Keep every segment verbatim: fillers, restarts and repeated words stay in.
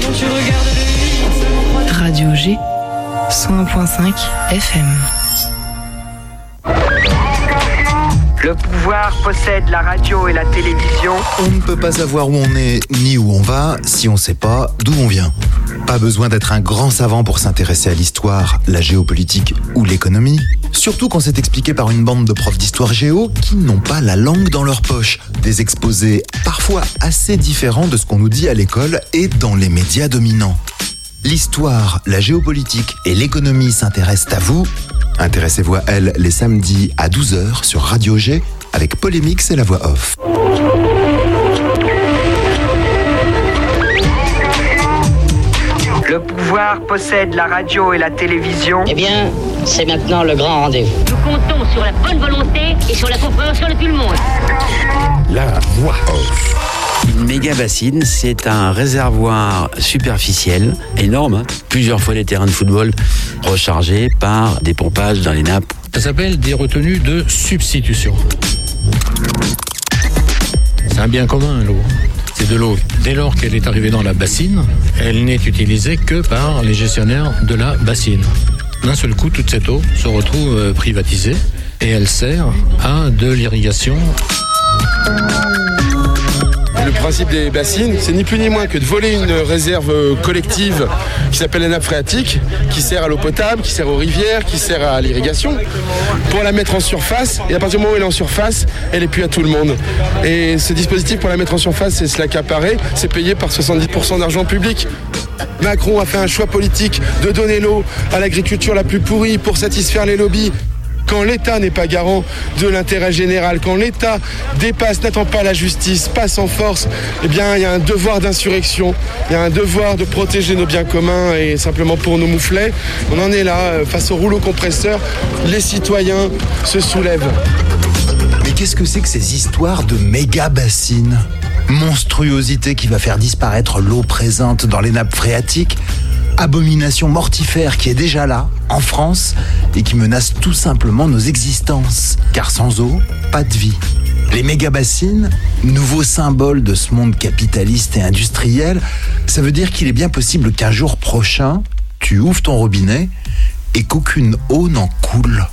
Comment tu regardes le vide. Radio G, cent un virgule cinq F M. Le pouvoir possède la radio et la télévision. On ne peut pas savoir où on est ni où on va si on ne sait pas d'où on vient. Pas besoin d'être un grand savant pour s'intéresser à l'histoire, la géopolitique ou l'économie. Surtout quand c'est expliqué par une bande de profs d'histoire géo qui n'ont pas la langue dans leur poche. Des exposés parfois assez différents de ce qu'on nous dit à l'école et dans les médias dominants. L'histoire, la géopolitique et l'économie s'intéressent à vous. Intéressez-vous à elle les samedis à douze heures sur Radio G avec Polémix et la voix off. Le pouvoir possède la radio et la télévision. Eh bien, c'est maintenant le grand rendez-vous. Nous comptons sur la bonne volonté et sur la compréhension de tout le monde. La voix off. Une méga bassine, c'est un réservoir superficiel énorme, hein, plusieurs fois les terrains de football, rechargés par des pompages dans les nappes. Ça s'appelle des retenues de substitution. C'est un bien commun, l'eau. C'est de l'eau. Dès lors qu'elle est arrivée dans la bassine, elle n'est utilisée que par les gestionnaires de la bassine. D'un seul coup, toute cette eau se retrouve privatisée et elle sert à de l'irrigation. Le principe des bassines, c'est ni plus ni moins que de voler une réserve collective qui s'appelle la nappe phréatique, qui sert à l'eau potable, qui sert aux rivières, qui sert à l'irrigation, pour la mettre en surface. Et à partir du moment où elle est en surface, elle est plus à tout le monde. Et ce dispositif pour la mettre en surface, c'est se l'accaparer, c'est payé par soixante-dix pour cent d'argent public. Macron a fait un choix politique de donner l'eau à l'agriculture la plus pourrie pour satisfaire les lobbies. Quand l'État n'est pas garant de l'intérêt général, quand l'État dépasse, n'attend pas la justice, passe en force, eh bien, il y a un devoir d'insurrection, il y a un devoir de protéger nos biens communs et simplement pour nos mouflets. On en est là, face au rouleau compresseur, les citoyens se soulèvent. Mais qu'est-ce que c'est que ces histoires de méga bassines ? Monstruosité qui va faire disparaître l'eau présente dans les nappes phréatiques ? Abomination mortifère qui est déjà là, en France, et qui menace tout simplement nos existences. Car sans eau, pas de vie. Les méga-bassines, nouveau symbole de ce monde capitaliste et industriel, ça veut dire qu'il est bien possible qu'un jour prochain, tu ouvres ton robinet et qu'aucune eau n'en coule.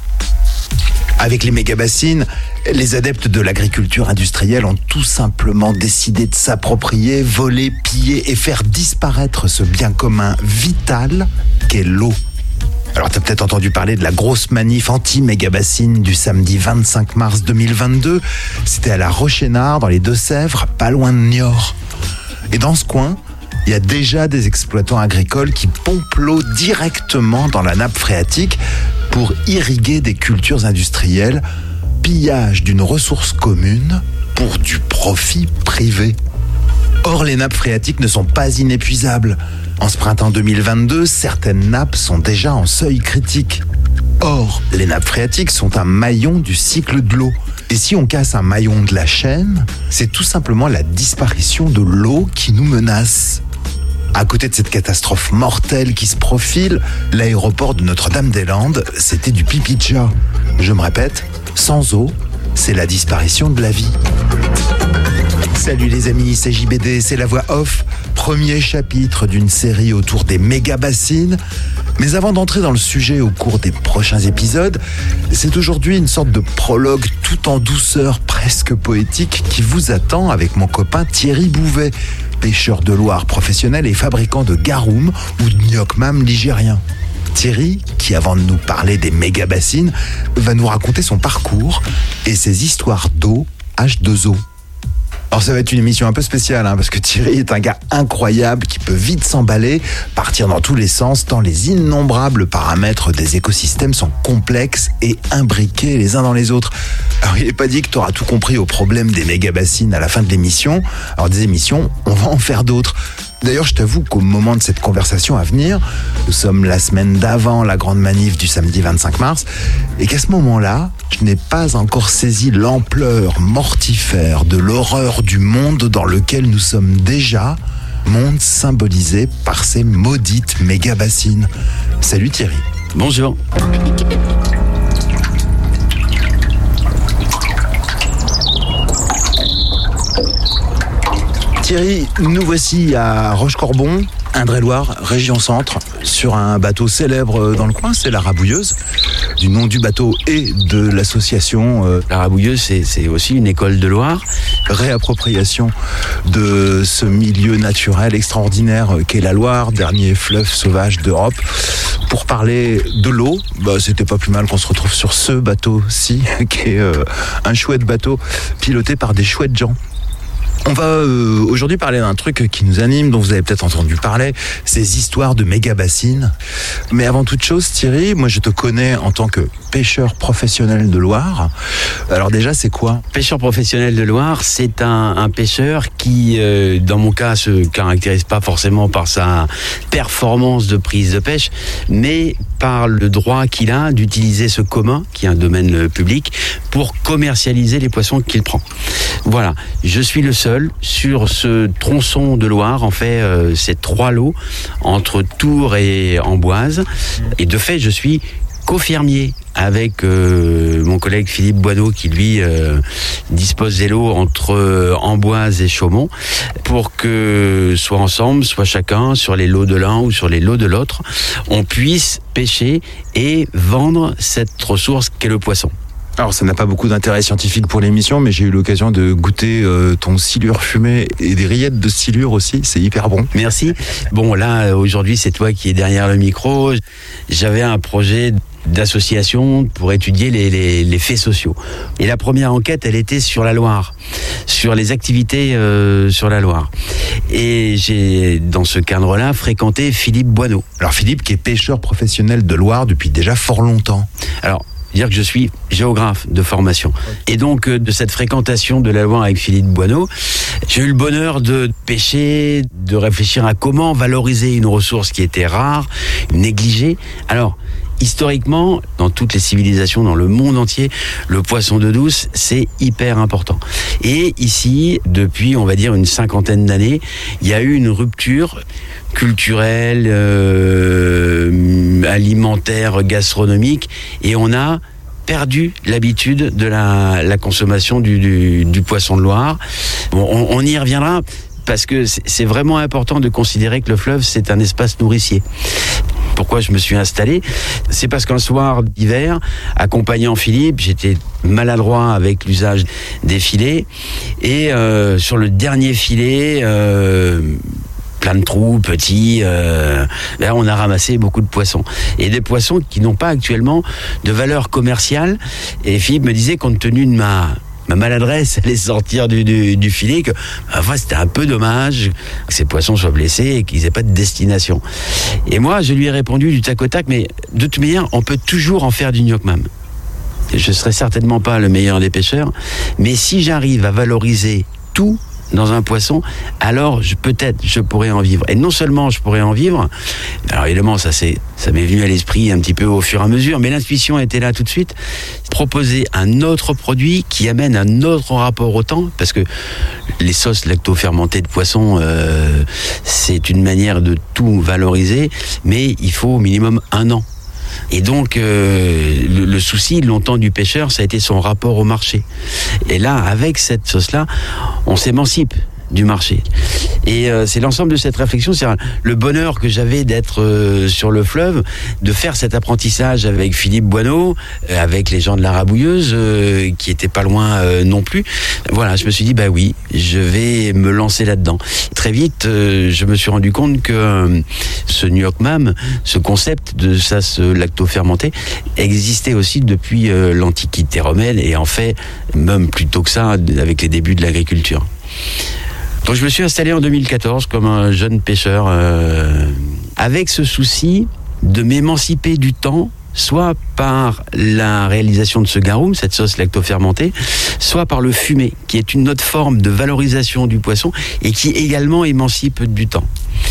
Avec les méga-bassines, les adeptes de l'agriculture industrielle ont tout simplement décidé de s'approprier, voler, piller et faire disparaître ce bien commun vital qu'est l'eau. Alors t'as peut-être entendu parler de la grosse manif anti-méga-bassine du samedi vingt-cinq mars deux mille vingt-deux. C'était à la Rochénard, dans les Deux-Sèvres, pas loin de Niort. Et dans ce coin, il y a déjà des exploitants agricoles qui pompent l'eau directement dans la nappe phréatique pour irriguer des cultures industrielles, pillage d'une ressource commune pour du profit privé. Or, les nappes phréatiques ne sont pas inépuisables. En ce printemps deux mille vingt-deux, certaines nappes sont déjà en seuil critique. Or, les nappes phréatiques sont un maillon du cycle de l'eau. Et si on casse un maillon de la chaîne, c'est tout simplement la disparition de l'eau qui nous menace. À côté de cette catastrophe mortelle qui se profile, l'aéroport de Notre-Dame-des-Landes, c'était du pipi de chat. Je me répète, sans eau, c'est la disparition de la vie. Salut les amis, c'est J B D, c'est la voix off, premier chapitre d'une série autour des méga-bassines. Mais avant d'entrer dans le sujet au cours des prochains épisodes, c'est aujourd'hui une sorte de prologue tout en douceur, presque poétique, qui vous attend avec mon copain Thierry Bouvet, pêcheur de Loire professionnel et fabricant de garum ou de gnoc-mam ligérien. Thierry, qui avant de nous parler des méga-bassines, va nous raconter son parcours et ses histoires d'eau H deux O. Alors ça va être une émission un peu spéciale, hein, parce que Thierry est un gars incroyable qui peut vite s'emballer, partir dans tous les sens, tant les innombrables paramètres des écosystèmes sont complexes et imbriqués les uns dans les autres. Alors il n'est pas dit que tu auras tout compris au problème des méga-bassines à la fin de l'émission. Alors des émissions, on va en faire d'autres. D'ailleurs, je t'avoue qu'au moment de cette conversation à venir, nous sommes la semaine d'avant la grande manif du samedi vingt-cinq mars, et qu'à ce moment-là, je n'ai pas encore saisi l'ampleur mortifère de l'horreur du monde dans lequel nous sommes déjà, monde symbolisé par ces maudites méga-bassines. Salut Thierry. Bonjour. Thierry, nous voici à Rochecorbon, Indre-et-Loire, région centre, sur un bateau célèbre dans le coin, c'est la Rabouilleuse, du nom du bateau et de l'association. Euh, la Rabouilleuse, c'est, c'est aussi une école de Loire. Réappropriation de ce milieu naturel extraordinaire qu'est la Loire, dernier fleuve sauvage d'Europe. Pour parler de l'eau, bah, c'était pas plus mal qu'on se retrouve sur ce bateau-ci, qui est euh, un chouette bateau piloté par des chouettes gens. On va euh, aujourd'hui parler d'un truc qui nous anime, dont vous avez peut-être entendu parler, ces histoires de méga bassines. Mais avant toute chose, Thierry, moi je te connais en tant que pêcheur professionnel de Loire. Alors déjà, c'est quoi ? Pêcheur professionnel de Loire, c'est un, un pêcheur qui, euh, dans mon cas, se caractérise pas forcément par sa performance de prise de pêche, mais par le droit qu'il a d'utiliser ce commun, qui est un domaine public, pour commercialiser les poissons qu'il prend. Voilà, je suis le seul sur ce tronçon de Loire. En fait, euh, c'est trois lots entre Tours et Amboise. Et de fait, je suis co-fermier avec euh, mon collègue Philippe Boineau qui lui euh, dispose des lots entre euh, Amboise et Chaumont pour que soit ensemble, soit chacun sur les lots de l'un ou sur les lots de l'autre, on puisse pêcher et vendre cette ressource qu'est le poisson. Alors ça n'a pas beaucoup d'intérêt scientifique pour l'émission, mais j'ai eu l'occasion de goûter euh, ton silure fumé et des rillettes de silure aussi, c'est hyper bon. Merci. Bon là, aujourd'hui c'est toi qui es derrière le micro. J'avais un projet d'association pour étudier les, les, les faits sociaux. Et la première enquête, elle était sur la Loire, sur les activités euh, sur la Loire. Et j'ai, dans ce cadre-là, fréquenté Philippe Boineau. Alors Philippe qui est pêcheur professionnel de Loire depuis déjà fort longtemps. Alors, dire que je suis géographe de formation. Et donc, euh, de cette fréquentation de la Loire avec Philippe Boineau, j'ai eu le bonheur de pêcher, de réfléchir à comment valoriser une ressource qui était rare, négligée. Alors, historiquement, dans toutes les civilisations, dans le monde entier, le poisson d'eau douce, c'est hyper important. Et ici, depuis, on va dire, une cinquantaine d'années, il y a eu une rupture culturelle, euh, alimentaire, gastronomique, et on a perdu l'habitude de la, la consommation du, du, du poisson de Loire. Bon, on, on y reviendra, parce que c'est, c'est vraiment important de considérer que le fleuve, c'est un espace nourricier. Pourquoi je me suis installé ? C'est parce qu'un soir d'hiver, accompagnant Philippe, j'étais maladroit avec l'usage des filets. Et euh, sur le dernier filet, euh, plein de trous, petits, euh, là on a ramassé beaucoup de poissons. Et des poissons qui n'ont pas actuellement de valeur commerciale. Et Philippe me disait, compte tenu de ma... ma maladresse allait sortir du, du, du filet, que enfin, c'était un peu dommage que ces poissons soient blessés et qu'ils n'aient pas de destination. Et moi, je lui ai répondu du tac au tac, mais de toute manière, on peut toujours en faire du gnoc-mam. Je ne serai certainement pas le meilleur des pêcheurs, mais si j'arrive à valoriser tout dans un poisson, alors je, peut-être je pourrais en vivre. Et non seulement je pourrais en vivre, alors évidemment ça, c'est, ça m'est venu à l'esprit un petit peu au fur et à mesure, mais l'intuition était là tout de suite, proposer un autre produit qui amène un autre rapport au temps, parce que les sauces lacto-fermentées de poisson, euh, c'est une manière de tout valoriser, mais il faut au minimum un an. Et donc, euh, le, le souci longtemps du pêcheur, ça a été son rapport au marché. Et là, avec cette sauce-là, on s'émancipe du marché. Et euh, c'est l'ensemble de cette réflexion, c'est le bonheur que j'avais d'être euh, sur le fleuve, de faire cet apprentissage avec Philippe Boineau, euh, avec les gens de la Rabouilleuse, euh, qui étaient pas loin euh, non plus. Voilà, je me suis dit, bah oui, je vais me lancer là-dedans. Très vite, euh, je me suis rendu compte que euh, ce gnoc-mam, ce concept de sas lacto-fermenté, existait aussi depuis euh, l'Antiquité romaine, et en fait, même plus tôt que ça, avec les débuts de l'agriculture. Donc je me suis installé en deux mille quatorze comme un jeune pêcheur euh, avec ce souci de m'émanciper du temps, soit par la réalisation de ce garum, cette sauce lacto-fermentée, soit par le fumé, qui est une autre forme de valorisation du poisson et qui également émancipe du temps.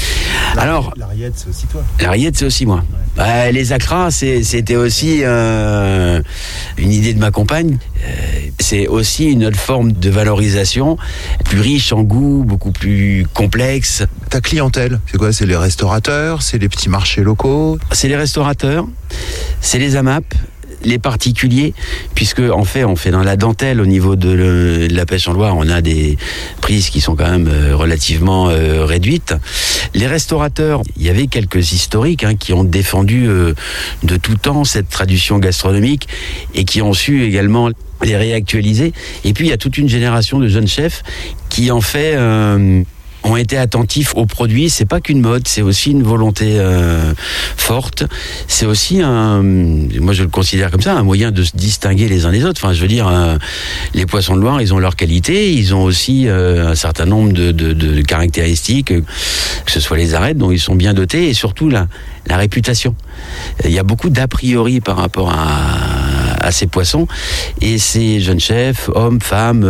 La, Alors, la rillette, c'est aussi toi. La rillette, c'est aussi moi. Ouais. Bah, les acras, c'est, c'était aussi euh, une idée de ma compagne. Euh, c'est aussi une autre forme de valorisation, plus riche en goût, beaucoup plus complexe. Ta clientèle, c'est quoi ? C'est les restaurateurs, c'est les petits marchés locaux ? C'est les restaurateurs, c'est les AMAP, les particuliers, puisque en fait on fait dans la dentelle au niveau de, le, de la pêche en Loire, on a des prises qui sont quand même euh, relativement euh, réduites. Les restaurateurs, il y avait quelques historiques hein, qui ont défendu euh, de tout temps cette tradition gastronomique et qui ont su également les réactualiser. Et puis il y a toute une génération de jeunes chefs qui en fait euh, ont été attentifs aux produits. C'est pas qu'une mode, c'est aussi une volonté euh, forte. C'est aussi un, moi je le considère comme ça, un moyen de se distinguer les uns des autres. Enfin, je veux dire, euh, les poissons de Loire, ils ont leur qualité, ils ont aussi euh, un certain nombre de, de, de caractéristiques, que ce soit les arêtes dont ils sont bien dotés, et surtout la, la réputation. Il y a beaucoup d'a priori par rapport à à ces poissons, et ces jeunes chefs, hommes, femmes,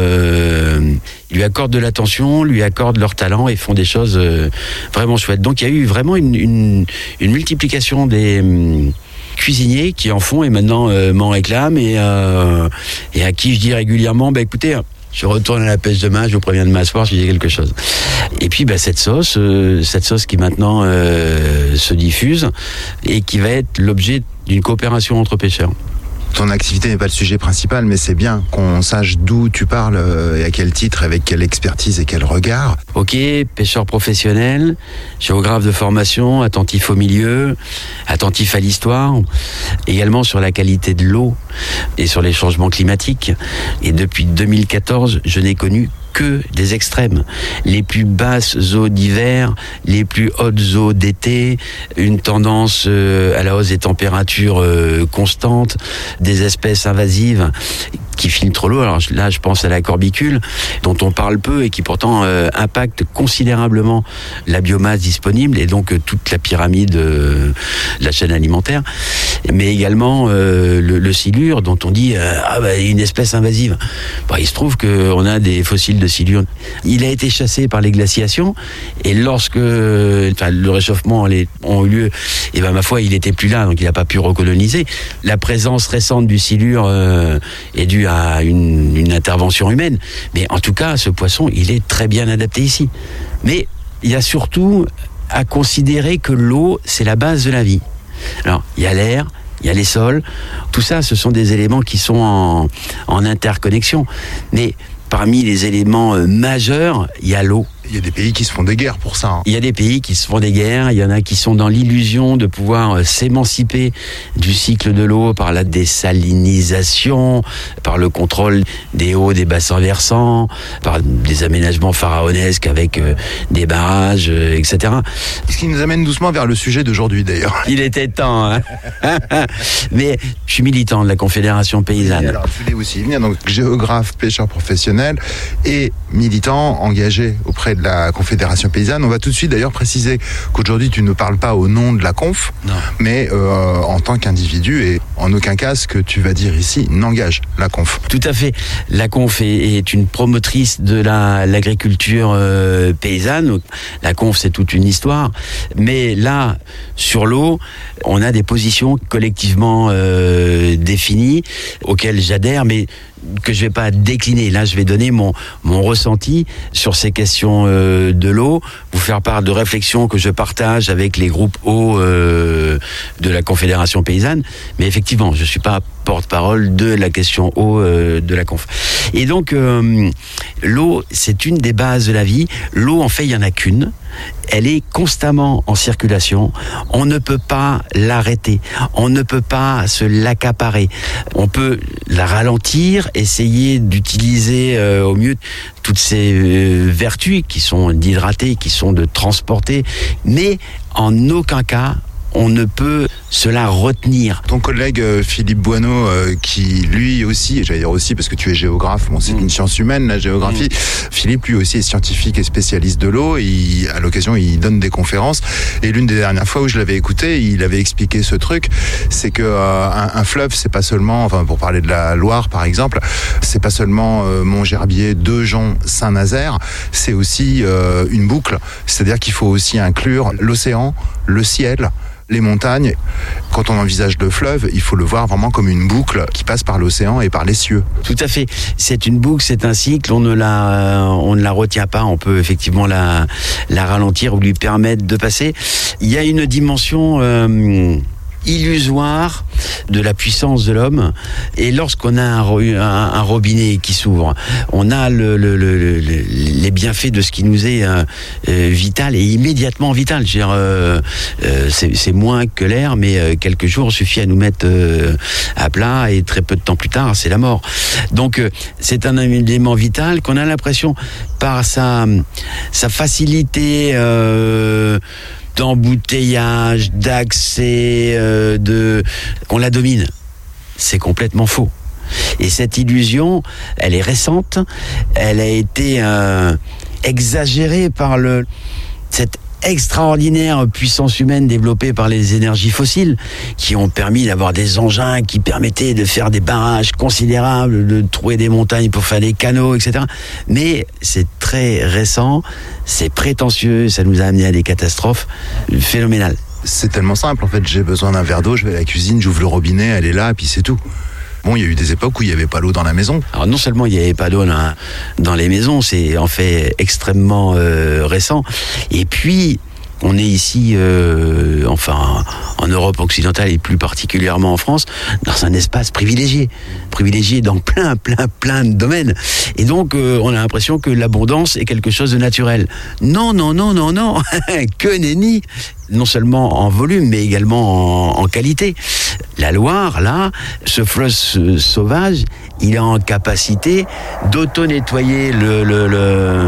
euh, lui accordent de l'attention, lui accordent leur talent et font des choses euh, vraiment chouettes. Donc il y a eu vraiment une, une, une multiplication des hum, cuisiniers qui en font et maintenant euh, m'en réclament et, euh, et à qui je dis régulièrement, bah écoutez, je retourne à la pêche demain, je vous préviens de m'asseoir, je dis quelque chose. Et puis bah, cette sauce, euh, cette sauce qui maintenant euh, se diffuse et qui va être l'objet d'une coopération entre pêcheurs. Ton activité n'est pas le sujet principal, mais c'est bien qu'on sache d'où tu parles et à quel titre, avec quelle expertise et quel regard. Ok, pêcheur professionnel, géographe de formation, attentif au milieu, attentif à l'histoire, également sur la qualité de l'eau et sur les changements climatiques. Et depuis deux mille quatorze, je n'ai connu que des extrêmes. Les plus basses eaux d'hiver, les plus hautes eaux d'été, une tendance euh, à la hausse des températures euh, constantes, des espèces invasives qui filtrent l'eau. Alors là, je pense à la corbicule, dont on parle peu et qui pourtant euh, impacte considérablement la biomasse disponible et donc euh, toute la pyramide euh, de la chaîne alimentaire. Mais également euh, le, le silure, dont on dit euh, ah bah, une espèce invasive. Bon, il se trouve qu'on a des fossiles de silure. Il a été chassé par les glaciations et lorsque enfin, le réchauffement les, ont eu lieu, et ben ma foi, il était plus là, donc il n'a pas pu recoloniser. La présence récente du silure euh, est due à une, une intervention humaine. Mais en tout cas, ce poisson, il est très bien adapté ici. Mais il y a surtout à considérer que l'eau, c'est la base de la vie. Alors, il y a l'air, il y a les sols. Tout ça, ce sont des éléments qui sont en, en interconnexion. Mais parmi les éléments majeurs, il y a l'eau. Il y a des pays qui se font des guerres pour ça. Hein. Il y a des pays qui se font des guerres, il y en a qui sont dans l'illusion de pouvoir s'émanciper du cycle de l'eau par la désalinisation, par le contrôle des hauts, des bassins versants, par des aménagements pharaonesques avec euh, des barrages, euh, et cetera. Ce qui nous amène doucement vers le sujet d'aujourd'hui d'ailleurs. Il était temps, hein. Mais je suis militant de la Confédération Paysanne. Et alors, tu l'es aussi, donc géographe, pêcheur professionnel et militant engagé auprès de la Confédération Paysanne. On va tout de suite d'ailleurs préciser qu'aujourd'hui tu ne parles pas au nom de la Conf, non. mais euh, en tant qu'individu, et en aucun cas ce que tu vas dire ici n'engage la Conf. Tout à fait. La Conf est, est une promotrice de la, l'agriculture euh, paysanne. La Conf, c'est toute une histoire. Mais là, sur l'eau, on a des positions collectivement euh, définies auxquelles j'adhère, mais que je vais pas décliner. Là, je vais donner mon, mon ressenti sur ces questions euh, de l'eau, vous faire part de réflexions que je partage avec les groupes eau euh, de la Confédération Paysanne. Mais effectivement, je suis pas porte-parole de la question eau euh, de la Conf. Et donc, euh, l'eau, c'est une des bases de la vie. L'eau, en fait, il y en a qu'une. Elle est constamment en circulation. On ne peut pas l'arrêter. On ne peut pas se l'accaparer. On peut la ralentir, essayer d'utiliser euh, au mieux toutes ces euh, vertus qui sont d'hydrater, qui sont de transporter, mais en aucun cas on ne peut cela retenir. Ton collègue euh, Philippe Boineau, euh, qui lui aussi, et j'allais dire aussi parce que tu es géographe, bon, c'est mmh. une science humaine la géographie, mmh. Philippe lui aussi est scientifique et spécialiste de l'eau, et il, à l'occasion il donne des conférences, et l'une des dernières fois où je l'avais écouté, il avait expliqué ce truc, c'est que euh, un, un fleuve, c'est pas seulement, enfin pour parler de la Loire par exemple, c'est pas seulement euh, Montgerbier, Dejon, Saint-Nazaire, c'est aussi euh, une boucle, c'est-à-dire qu'il faut aussi inclure l'océan, le ciel, les montagnes. Quand on envisage le fleuve, il faut le voir vraiment comme une boucle qui passe par l'océan et par les cieux. Tout à fait. C'est une boucle, c'est un cycle. On ne la, on ne la retient pas. On peut effectivement la, la ralentir ou lui permettre de passer. Il y a une dimension euh, illusoire de la puissance de l'homme. Et lorsqu'on a un, un, un robinet qui s'ouvre, on a le, le, le, le, les bienfaits de ce qui nous est euh, euh, vital et immédiatement vital. Je veux dire, euh, euh, c'est, c'est moins que l'air, mais euh, quelques jours suffit à nous mettre euh, à plat et très peu de temps plus tard, c'est la mort. Donc euh, c'est un élément vital qu'on a l'impression par sa, sa facilité euh, d'embouteillage, d'accès, euh, de qu'on la domine. C'est complètement faux. Et cette illusion, elle est récente, elle a été euh, exagérée par le cette extraordinaire puissance humaine développée par les énergies fossiles qui ont permis d'avoir des engins qui permettaient de faire des barrages considérables, de trouver des montagnes pour faire des canaux, et cetera. Mais c'est très récent, c'est prétentieux, ça nous a amené à des catastrophes phénoménales. C'est tellement simple, en fait, j'ai besoin d'un verre d'eau, je vais à la cuisine, j'ouvre le robinet, elle est là, et puis c'est tout. Bon, il y a eu des époques où il n'y avait pas d'eau dans la maison. Alors non seulement il n'y avait pas d'eau dans, dans les maisons, c'est en fait extrêmement euh, récent. Et puis, on est ici, euh, enfin, en Europe occidentale et plus particulièrement en France, dans un espace privilégié. Privilégié dans plein, plein, plein de domaines. Et donc, euh, on a l'impression que l'abondance est quelque chose de naturel. Non, non, non, non, non. Que nenni. Non seulement en volume, mais également en, en qualité. La Loire, là, ce fleuve sauvage, il est en capacité d'auto-nettoyer le... le, le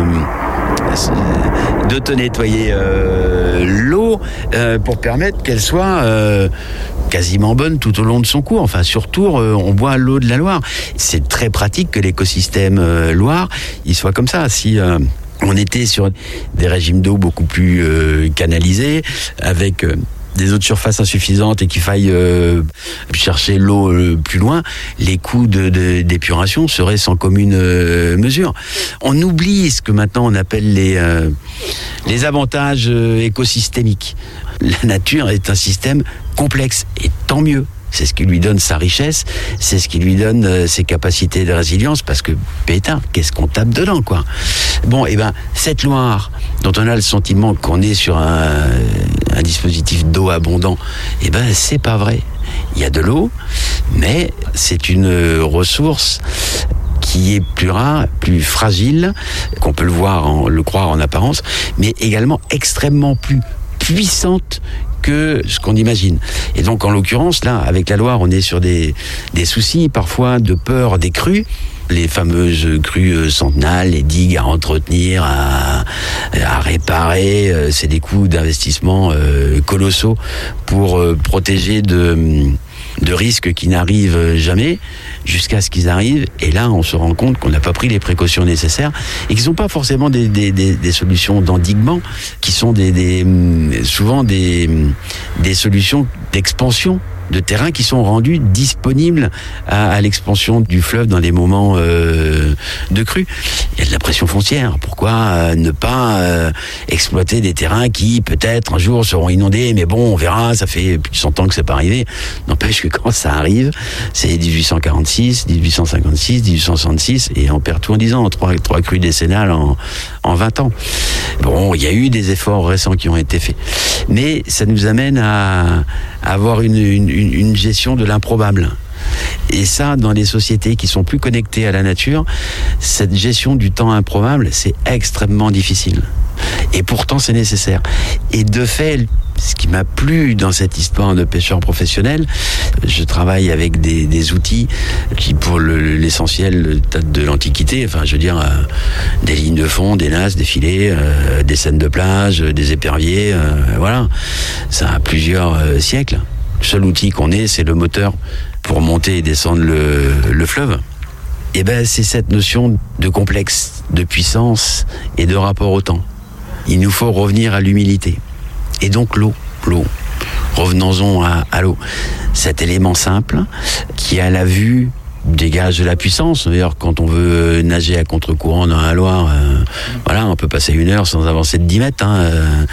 d'auto-nettoyer euh, l'eau euh, pour permettre qu'elle soit euh, quasiment bonne tout au long de son cours. Enfin, sur Tours, euh, on boit l'eau de la Loire. C'est très pratique que l'écosystème euh, Loire, il soit comme ça. Si... Euh, on était sur des régimes d'eau beaucoup plus euh, canalisés, avec euh, des eaux de surface insuffisantes et qu'il faille euh, chercher l'eau euh, plus loin, les coûts de, de, d'épuration seraient sans commune euh, mesure. On oublie ce que maintenant on appelle les, euh, les avantages euh, écosystémiques. La nature est un système complexe, et tant mieux. C'est ce qui lui donne sa richesse, c'est ce qui lui donne euh, ses capacités de résilience, parce que, pétard, qu'est-ce qu'on tape dedans, quoi. Bon, et ben, cette Loire, dont on a le sentiment qu'on est sur un, un dispositif d'eau abondant, et ben, c'est pas vrai. Il y a de l'eau, mais c'est une ressource qui est plus rare, plus fragile, qu'on peut le voir, en, le croire en apparence, mais également extrêmement plus puissante que ce qu'on imagine. Et donc, en l'occurrence, là, avec la Loire, on est sur des, des soucis, parfois, de peur des crues. Les fameuses crues centennales, les digues à entretenir, à, à réparer, c'est des coûts d'investissement euh, colossaux pour euh, protéger de... de risques qui n'arrivent jamais, jusqu'à ce qu'ils arrivent, et là on se rend compte qu'on n'a pas pris les précautions nécessaires, et qu'ils ne sont pas forcément des, des, des, des solutions d'endiguement, qui sont des, des, souvent des, des solutions d'expansion de terrains qui sont rendus disponibles à, à l'expansion du fleuve dans les moments euh, de crue. Il y a de la pression foncière. Pourquoi euh, ne pas euh, exploiter des terrains qui peut-être un jour seront inondés, mais bon, on verra, ça fait plus de cent ans que c'est pas arrivé. N'empêche que quand ça arrive, c'est dix-huit cent quarante-six, dix-huit cent cinquante-six, dix-huit cent soixante-six, et on perd tout en dix ans, trois, trois crues décennales en, en vingt ans. Bon, il y a eu des efforts récents qui ont été faits. Mais ça nous amène à, à avoir une, une Une, une gestion de l'improbable. Et ça, dans les sociétés qui sont plus connectées à la nature, cette gestion du temps improbable, c'est extrêmement difficile. Et pourtant, c'est nécessaire. Et de fait, ce qui m'a plu dans cette histoire de pêcheur professionnel, je travaille avec des, des outils qui, pour le, l'essentiel, datent de l'Antiquité. Enfin, je veux dire, euh, des lignes de fond, des nasses, des filets, euh, des scènes de plage, des éperviers, euh, voilà. Ça a plusieurs euh, siècles. Le seul outil qu'on ait, c'est le moteur pour monter et descendre le, le fleuve. Et ben, c'est cette notion de complexe, de puissance et de rapport au temps. Il nous faut revenir à l'humilité. Et donc l'eau, l'eau. Revenons-en à, à l'eau. Cet élément simple qui, à la vue, dégage de la puissance. D'ailleurs, quand on veut nager à contre-courant dans la Loire, euh, voilà, on peut passer une heure sans avancer de dix mètres. Hein, euh,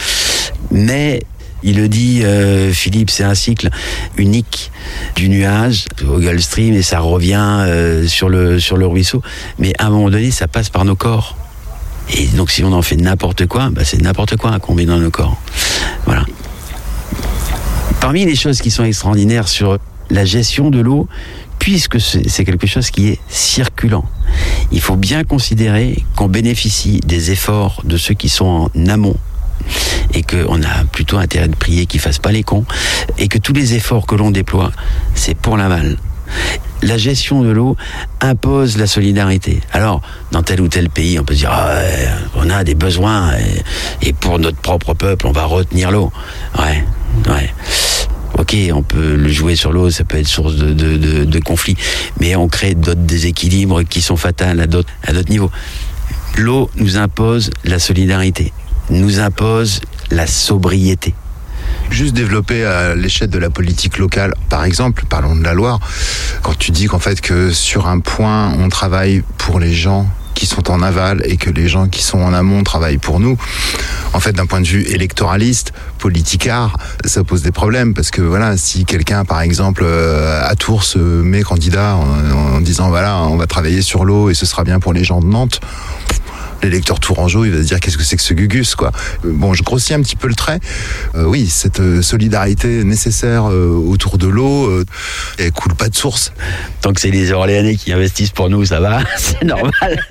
mais il le dit, euh, Philippe, c'est un cycle unique du nuage au Gulf Stream, et ça revient euh, sur le sur le ruisseau. Mais à un moment donné, ça passe par nos corps. Et donc, si on en fait n'importe quoi, bah, c'est n'importe quoi qu'on met dans nos corps. Voilà. Parmi les choses qui sont extraordinaires sur la gestion de l'eau, puisque c'est quelque chose qui est circulant, il faut bien considérer qu'on bénéficie des efforts de ceux qui sont en amont et qu'on a plutôt intérêt de prier qu'ils ne fassent pas les cons, et que tous les efforts que l'on déploie, c'est pour l'aval. La gestion de l'eau impose la solidarité. Alors, dans tel ou tel pays, on peut dire ah, ouais, on a des besoins et, et pour notre propre peuple, on va retenir l'eau. Ouais, ouais. Ok, on peut le jouer sur l'eau, ça peut être source de, de, de, de conflits, mais on crée d'autres déséquilibres qui sont fatals à d'autres, à d'autres niveaux. L'eau nous impose la solidarité, nous impose la sobriété. Juste développer à l'échelle de la politique locale, par exemple, parlons de la Loire, quand tu dis qu'en fait que sur un point, on travaille pour les gens qui sont en aval et que les gens qui sont en amont travaillent pour nous. En fait, d'un point de vue électoraliste, politicard, ça pose des problèmes parce que voilà, si quelqu'un, par exemple, à Tours se met candidat en, en disant voilà, on va travailler sur l'eau et ce sera bien pour les gens de Nantes, l'électeur tourangeau, il va se dire qu'est-ce que c'est que ce gugus, quoi. Bon, je grossis un petit peu le trait. Euh, oui, cette euh, solidarité nécessaire euh, autour de l'eau, euh, elle coule pas de source. Tant que c'est les Orléanais qui investissent pour nous, ça va, c'est normal.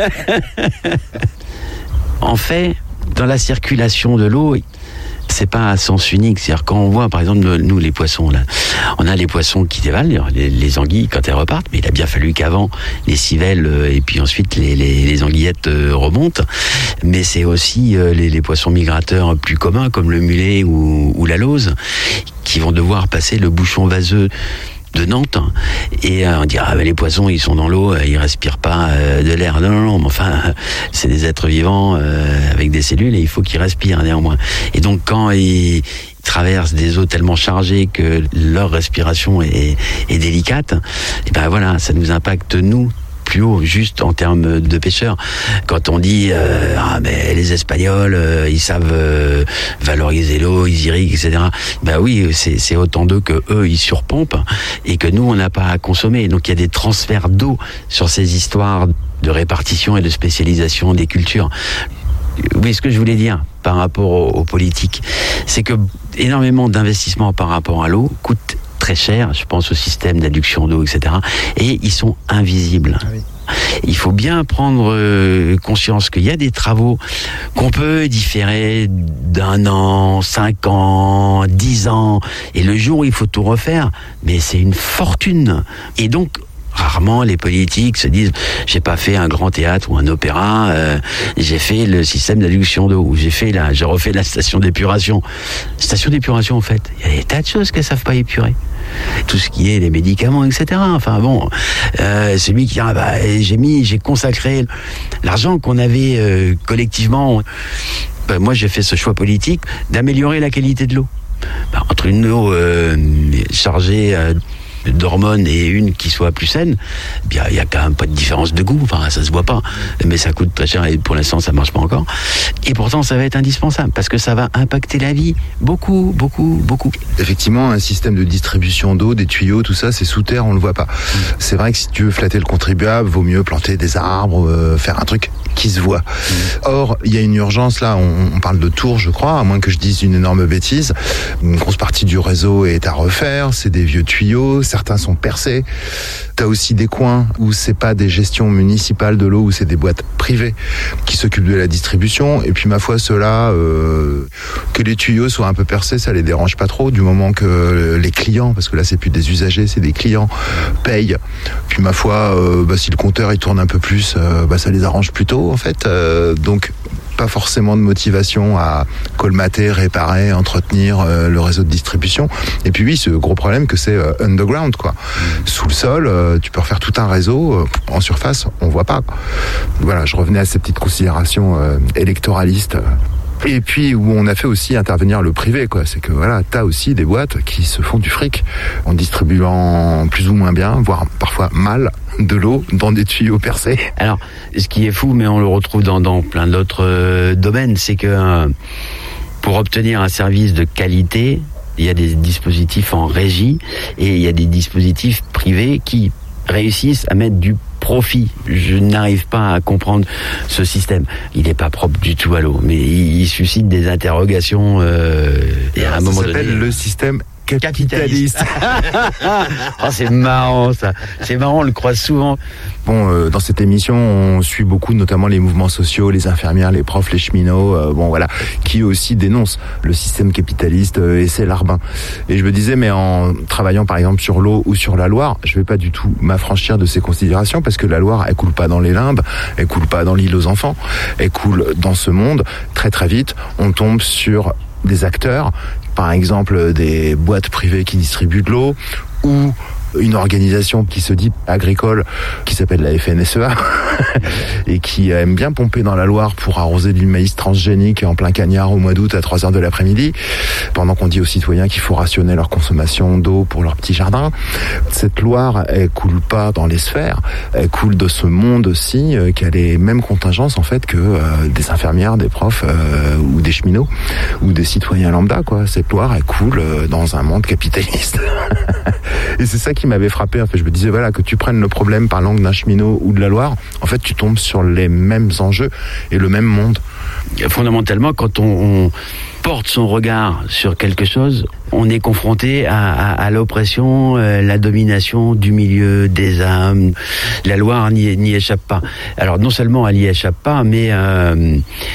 En fait, dans la circulation de l'eau, c'est pas à sens unique. C'est-à-dire quand on voit, par exemple, nous, les poissons, là, on a les poissons qui dévalent, les, les anguilles quand elles repartent, mais il a bien fallu qu'avant, les civelles euh, et puis ensuite les, les, les anguillettes euh, remontent. Mais c'est aussi euh, les, les poissons migrateurs plus communs, comme le mulet ou, ou la lauze, qui vont devoir passer le bouchon vaseux de Nantes, et euh, on dirait ah, mais les poissons ils sont dans l'eau, ils respirent pas euh, de l'air. Non non non, mais enfin euh, c'est des êtres vivants euh, avec des cellules et il faut qu'ils respirent néanmoins. Et donc quand ils traversent des eaux tellement chargées que leur respiration est, est délicate, et ben voilà, ça nous impacte nous plus haut, juste en termes de pêcheurs. Quand on dit euh, ah mais les Espagnols euh, ils savent euh, valoriser l'eau, ils irriguent, et cetera. Ben oui, c'est, c'est autant d'eux que eux ils surpompent et que nous on n'a pas à consommer. Donc il y a des transferts d'eau sur ces histoires de répartition et de spécialisation des cultures. Oui, ce que je voulais dire par rapport aux, aux politiques, c'est que énormément d'investissements par rapport à l'eau coûtent très cher, je pense au système d'adduction d'eau, et cetera. Et ils sont invisibles. Ah oui. Il faut bien prendre conscience qu'il y a des travaux qu'on peut différer d'un an, cinq ans, dix ans, et le jour où il faut tout refaire, mais c'est une fortune. Et donc, rarement les politiques se disent j'ai pas fait un grand théâtre ou un opéra, euh, j'ai fait le système d'adduction d'eau, ou j'ai fait la, j'ai refait la station d'épuration. Station d'épuration, en fait, il y a des tas de choses qu'elles savent pas épurer. Tout ce qui est les médicaments, et cetera. Enfin bon, euh, celui qui ah bah, j'ai mis, j'ai consacré l'argent qu'on avait euh, collectivement. Bah, moi, j'ai fait ce choix politique d'améliorer la qualité de l'eau. Bah, entre une eau euh, chargée euh, d'hormones et une qui soit plus saine, bien il y a quand même pas de différence de goût, enfin ça se voit pas, mais ça coûte très cher et pour l'instant ça marche pas encore. Et pourtant ça va être indispensable parce que ça va impacter la vie beaucoup, beaucoup, beaucoup. Effectivement, un système de distribution d'eau, des tuyaux, tout ça, c'est sous terre, on le voit pas. Mmh. C'est vrai que si tu veux flatter le contribuable, vaut mieux planter des arbres, euh, faire un truc qui se voit. Mmh. Or, il y a une urgence là, on, on parle de Tours, je crois, à moins que je dise une énorme bêtise. Une grosse partie du réseau est à refaire, c'est des vieux tuyaux, certains sont percés. T'as aussi des coins où c'est pas des gestions municipales de l'eau, où c'est des boîtes privées qui s'occupent de la distribution. Et puis ma foi, ceux-là, euh, que les tuyaux soient un peu percés, ça les dérange pas trop, du moment que les clients, parce que là c'est plus des usagers, c'est des clients, payent. Puis ma foi, euh, bah, si le compteur il tourne un peu plus, euh, bah, ça les arrange plutôt en fait. Euh, donc pas forcément de motivation à colmater, réparer, entretenir euh, le réseau de distribution. Et puis oui, ce gros problème que c'est euh, underground, quoi. Mmh. Sous le sol, euh, tu peux refaire tout un réseau. Euh, en surface, on voit pas. Voilà, je revenais à ces petites considérations euh, électoralistes. Et puis où on a fait aussi intervenir le privé, quoi. C'est que voilà, t'as aussi des boîtes qui se font du fric en distribuant plus ou moins bien, voire parfois mal, de l'eau dans des tuyaux percés. Alors, ce qui est fou, mais on le retrouve dans, dans plein d'autres euh, domaines, c'est que euh, pour obtenir un service de qualité, il y a des dispositifs en régie et il y a des dispositifs privés qui réussissent à mettre du profit. Je n'arrive pas à comprendre ce système. Il n'est pas propre du tout à l'eau, mais il, il suscite des interrogations euh, et à un moment donné. Ça s'appelle le système capitaliste. Oh, c'est marrant ça. C'est marrant, on le croise souvent. Bon, euh, dans cette émission, on suit beaucoup, notamment les mouvements sociaux, les infirmières, les profs, les cheminots, euh, bon voilà, qui aussi dénoncent le système capitaliste euh, et ses larbins. Et je me disais, mais en travaillant par exemple sur l'eau ou sur la Loire, je vais pas du tout m'affranchir de ces considérations parce que la Loire, elle coule pas dans les limbes, elle coule pas dans l'île aux enfants, elle coule dans ce monde. Très très vite, on tombe sur des acteurs, par exemple des boîtes privées qui distribuent de l'eau ou une organisation qui se dit agricole, qui s'appelle la F N S E A et qui aime bien pomper dans la Loire pour arroser du maïs transgénique en plein cagnard au mois d'août à trois heures de l'après-midi, pendant qu'on dit aux citoyens qu'il faut rationner leur consommation d'eau pour leur petit jardin. Cette Loire, elle coule pas dans les sphères, elle coule de ce monde aussi, euh, qui a les mêmes contingences en fait que euh, des infirmières, des profs euh, ou des cheminots ou des citoyens lambda, quoi. Cette Loire, elle coule euh, dans un monde capitaliste. Et c'est ça qui m'avait frappé. En fait, je me disais, voilà, que tu prennes le problème par l'angle d'un cheminot ou de la Loire, en fait, tu tombes sur les mêmes enjeux et le même monde. Fondamentalement, quand on, on porte son regard sur quelque chose, on est confronté à, à, à l'oppression, euh, la domination du milieu, des âmes. La Loire n'y, n'y échappe pas. Alors, non seulement elle n'y échappe pas, mais euh,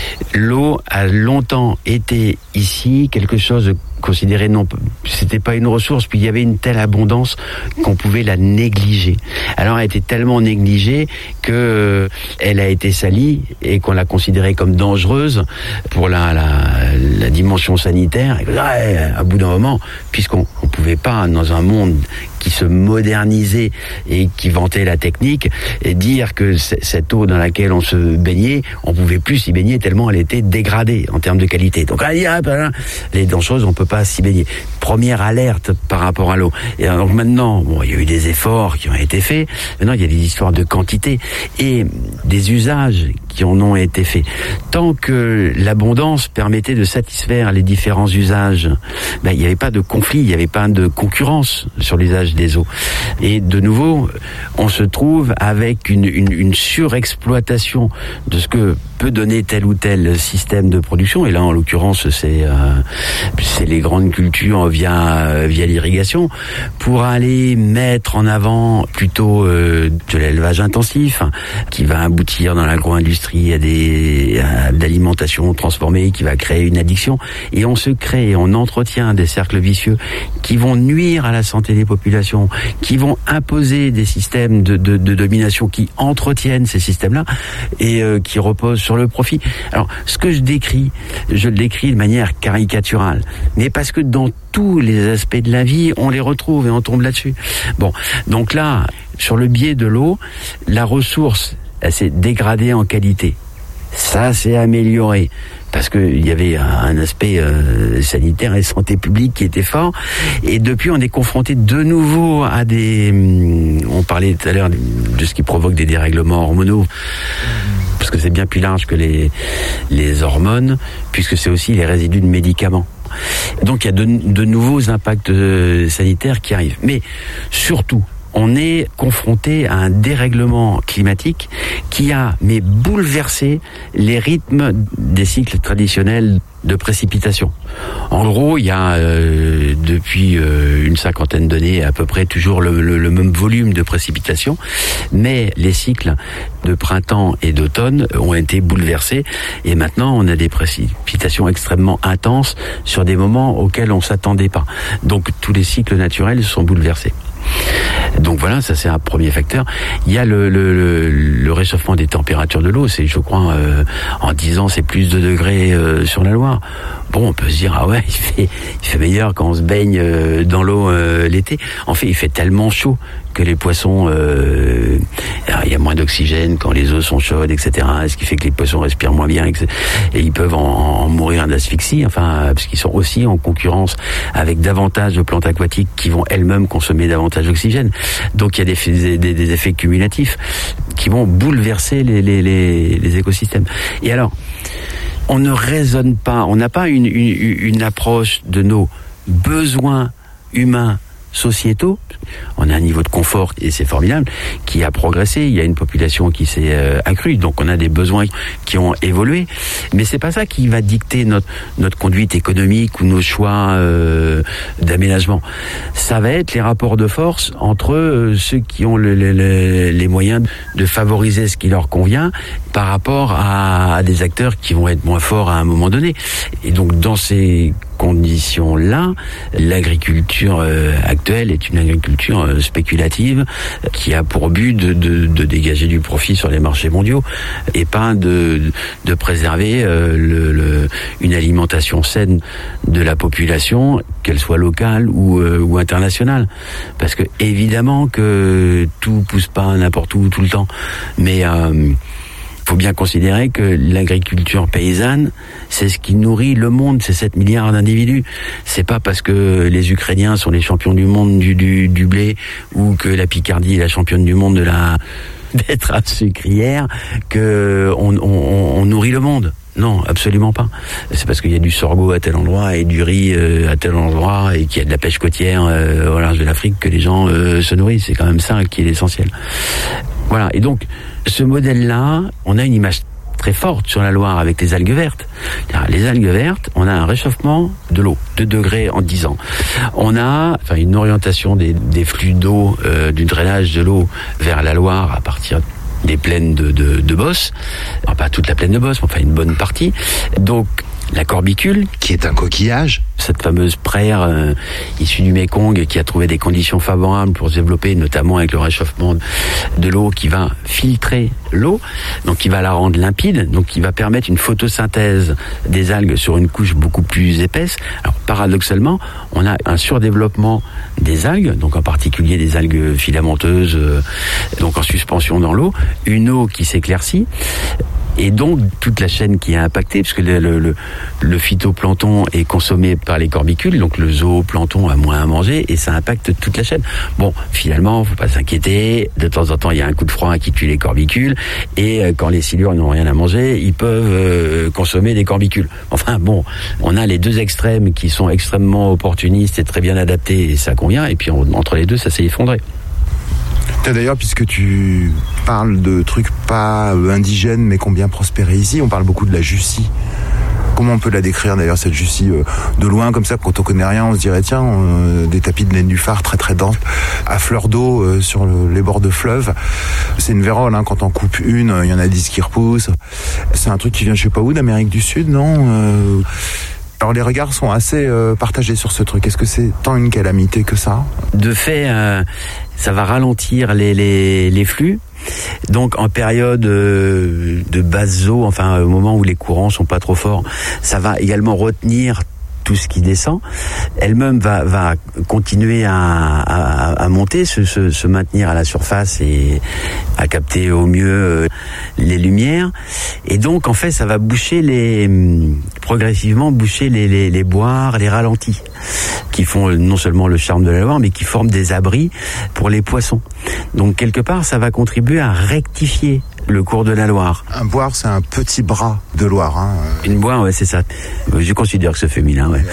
l'eau a longtemps été ici quelque chose de considéré non, c'était pas une ressource, puis il y avait une telle abondance qu'on pouvait la négliger. Alors elle était tellement négligée que euh, elle a été salie et qu'on l'a considérée comme dangereuse pour la, la, la dimension sanitaire. Et que, ouais, à bout d'un moment, puisqu'on on pouvait pas, dans un monde qui se modernisait et qui vantait la technique, et dire que c- cette eau dans laquelle on se baignait, on pouvait plus s'y baigner tellement elle était dégradée en termes de qualité. Donc allez, hop, là, les dangereuses, on peut pas s'y baigner. Première alerte par rapport à l'eau. Et donc maintenant, bon, il y a eu des efforts qui ont été faits. Maintenant, il y a des histoires de quantité et des usages qui en ont été faits. Tant que l'abondance permettait de satisfaire les différents usages, ben, il n'y avait pas de conflit, il n'y avait pas de concurrence sur l'usage des eaux. Et de nouveau, on se trouve avec une, une, une surexploitation de ce que peut donner tel ou tel système de production. Et là, en l'occurrence, c'est, euh, c'est les grandes cultures via, via l'irrigation, pour aller mettre en avant plutôt euh, de l'élevage intensif, hein, qui va aboutir dans l'agro-industrie à des à de l'alimentation transformée, qui va créer une addiction. Et on se crée, on entretient des cercles vicieux qui vont nuire à la santé des populations, qui vont imposer des systèmes de, de, de domination qui entretiennent ces systèmes-là et euh, qui reposent sur le profit. Alors, ce que je décris, je le décris de manière caricaturale, mais parce que dans tous les aspects de la vie, on les retrouve et on tombe là-dessus. Bon, donc là, sur le biais de l'eau, la ressource, elle s'est dégradée en qualité. Ça s'est amélioré parce qu'il y avait un aspect euh, sanitaire et santé publique qui était fort. Et depuis, on est confronté de nouveau à des... On parlait tout à l'heure de ce qui provoque des dérèglements hormonaux, parce que c'est bien plus large que les, les hormones, puisque c'est aussi les résidus de médicaments. Donc il y a de, de nouveaux impacts euh, sanitaires qui arrivent. Mais surtout, on est confronté à un dérèglement climatique qui a mais bouleversé les rythmes des cycles traditionnels de précipitation. En gros, il y a euh, depuis euh, une cinquantaine d'années à peu près toujours le, le, le même volume de précipitation, mais les cycles de printemps et d'automne ont été bouleversés et maintenant on a des précipitations extrêmement intenses sur des moments auxquels on s'attendait pas. Donc tous les cycles naturels sont bouleversés. Donc voilà, ça c'est un premier facteur. Il y a le, le, le, le réchauffement des températures de l'eau. C'est, je crois, euh, en dix ans, c'est plus de degrés euh, sur la Loire. Bon, on peut se dire, ah ouais, il fait, il fait meilleur quand on se baigne euh, dans l'eau euh, l'été. En fait, il fait tellement chaud que les poissons, euh, il y a moins d'oxygène quand les eaux sont chaudes, et cetera. Ce qui fait que les poissons respirent moins bien, et ils peuvent en, en mourir d'asphyxie. Enfin, parce qu'ils sont aussi en concurrence avec davantage de plantes aquatiques qui vont elles-mêmes consommer davantage d'oxygène. Donc, il y a des, des, des effets cumulatifs qui vont bouleverser les, les, les, les écosystèmes. Et alors, on ne raisonne pas, on n'a pas une, une, une approche de nos besoins humains sociétaux. On a un niveau de confort, et c'est formidable, qui a progressé. Il y a une population qui s'est euh, accrue, donc on a des besoins qui ont évolué. Mais c'est pas ça qui va dicter notre notre conduite économique ou nos choix euh, d'aménagement. Ça va être les rapports de force entre euh, ceux qui ont le, le, le, les moyens de favoriser ce qui leur convient par rapport à, à des acteurs qui vont être moins forts à un moment donné. Et donc dans ces conditions-là, l'agriculture euh, actuelle est une agriculture euh, spéculative qui a pour but de, de, de dégager du profit sur les marchés mondiaux et pas de, de préserver euh, le, le, une alimentation saine de la population, qu'elle soit locale ou, euh, ou internationale. Parce que évidemment que tout pousse pas n'importe où tout le temps, mais euh, faut bien considérer que l'agriculture paysanne, c'est ce qui nourrit le monde, c'est sept milliards d'individus. C'est pas parce que les Ukrainiens sont les champions du monde du, du, du blé ou que la Picardie est la championne du monde de la betterave sucrière que on, on, on nourrit le monde. Non, absolument pas. C'est parce qu'il y a du sorgho à tel endroit et du riz euh, à tel endroit et qu'il y a de la pêche côtière euh, au large de l'Afrique que les gens euh, se nourrissent. C'est quand même ça qui est l'essentiel. Voilà. Et donc, ce modèle-là, on a une image très forte sur la Loire avec les algues vertes. Les algues vertes, on a un réchauffement de l'eau, deux degrés en dix ans. On a enfin, une orientation des, des flux d'eau, euh, du drainage de l'eau vers la Loire à partir des plaines de, de, de Beauce. Enfin, pas toute la plaine de Beauce, mais enfin une bonne partie. Donc, la corbicule, qui est un coquillage, cette fameuse praire euh, issue du Mékong qui a trouvé des conditions favorables pour se développer, notamment avec le réchauffement de l'eau qui va filtrer l'eau, donc qui va la rendre limpide, donc qui va permettre une photosynthèse des algues sur une couche beaucoup plus épaisse. Alors paradoxalement, on a un surdéveloppement des algues, donc en particulier des algues filamenteuses, euh, donc en suspension dans l'eau, une eau qui s'éclaircit. Et donc, toute la chaîne qui est impactée, puisque le, le, le, le phytoplancton est consommé par les corbicules, donc le zooplancton a moins à manger, et ça impacte toute la chaîne. Bon, finalement, faut pas s'inquiéter, de temps en temps, il y a un coup de froid qui tue les corbicules, et euh, quand les silures n'ont rien à manger, ils peuvent euh, consommer des corbicules. Enfin, bon, on a les deux extrêmes qui sont extrêmement opportunistes et très bien adaptés, et ça convient, et puis on, entre les deux, ça s'est effondré. D'ailleurs, puisque tu parles de trucs pas indigènes mais qui ont bien prospéré ici, on parle beaucoup de la Jussie. Comment on peut la décrire d'ailleurs, cette Jussie, euh, de loin comme ça, quand on connaît rien, on se dirait tiens, euh, des tapis de laine du phare très très denses, à fleur d'eau euh, sur le, les bords de fleuve. C'est une vérole, hein, quand on coupe une, il y en a dix qui repoussent. C'est un truc qui vient je sais pas où, d'Amérique du Sud, non euh... Alors les regards sont assez euh, partagés sur ce truc. Est-ce que c'est tant une calamité que ça ? De fait, euh, ça va ralentir les, les, les flux. Donc en période euh, de basse eau, enfin au moment où les courants sont pas trop forts, ça va également retenir tout ce qui descend. Elle-même va, va continuer à, à, à monter, se, se, se maintenir à la surface et à capter au mieux euh, les lumières. Et donc, en fait, ça va boucher les, progressivement boucher les, les, les boires, les ralentis, qui font non seulement le charme de la Loire, mais qui forment des abris pour les poissons. Donc, quelque part, ça va contribuer à rectifier le cours de la Loire. Un boire, c'est un petit bras de Loire. Hein. Une boire, ouais, c'est ça. Je considère que c'est féminin, ouais.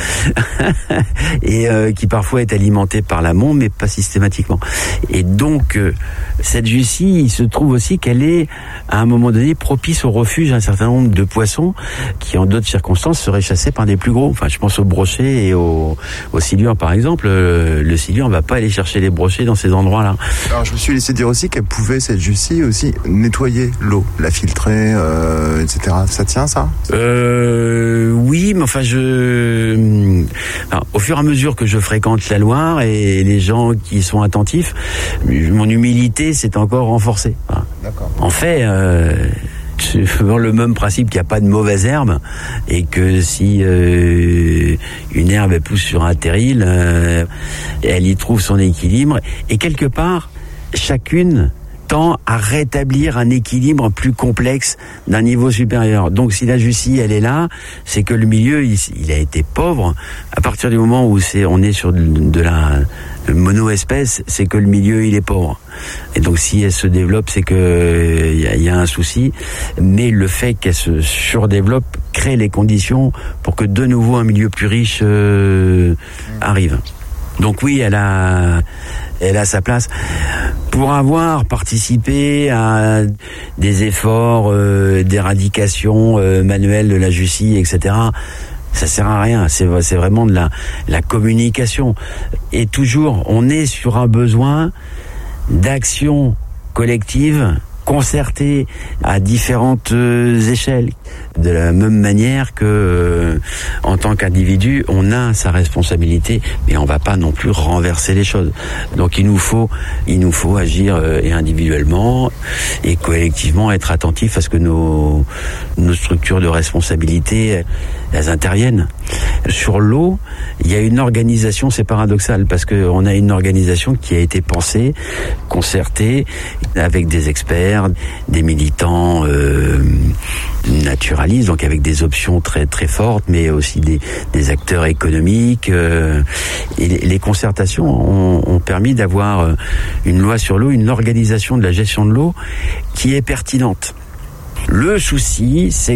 Et euh, qui parfois est alimenté par l'amont, mais pas systématiquement. Et donc, euh, cette Jussie, il se trouve aussi qu'elle est, à un moment donné, propice au refuge d'un certain nombre de poissons qui, en d'autres circonstances, seraient chassés par des plus gros. Enfin, je pense aux brochets et aux, aux silures, par exemple. Le, le silure ne va pas aller chercher les brochets dans ces endroits-là. Alors, je me suis laissé dire aussi qu'elle pouvait, cette Jussie, aussi nettoyer l'eau, la filtrer, euh, et cetera. Ça tient, ça ? Euh, oui, mais enfin, je, enfin, au fur et à mesure que je fréquente la Loire et les gens qui sont attentifs, mon humilité s'est encore renforcée. Enfin, d'accord. En fait, euh, c'est le même principe qu'il n'y a pas de mauvaise herbe et que si euh, une herbe elle pousse sur un terril, euh, elle y trouve son équilibre et quelque part, chacune tend à rétablir un équilibre plus complexe d'un niveau supérieur. Donc si la Jussie elle est là, c'est que le milieu il, il a été pauvre. À partir du moment où c'est on est sur de, de la mono-espèce, c'est que le milieu il est pauvre. Et donc si elle se développe, c'est que il y, y a un souci. Mais le fait qu'elle se surdéveloppe crée les conditions pour que de nouveau un milieu plus riche euh, arrive. Donc oui, elle a, elle a sa place. Pour avoir participé à des efforts euh, d'éradication euh, manuelle de la justice, et cetera, ça sert à rien. C'est, c'est vraiment de la, la communication. Et toujours, on est sur un besoin d'action collective, concertée à différentes échelles. De la même manière que, euh, en tant qu'individu, on a sa responsabilité, mais on va pas non plus renverser les choses. Donc il nous faut, il nous faut agir euh, et individuellement et collectivement, être attentif à ce que nos, nos structures de responsabilité, elles interviennent. Sur l'eau, il y a une organisation, c'est paradoxal, parce que on a une organisation qui a été pensée, concertée, avec des experts, des militants euh, naturalistes, donc avec des options très très fortes, mais aussi des, des acteurs économiques. Euh, et les, les concertations ont, ont permis d'avoir une loi sur l'eau, une organisation de la gestion de l'eau qui est pertinente. Le souci, c'est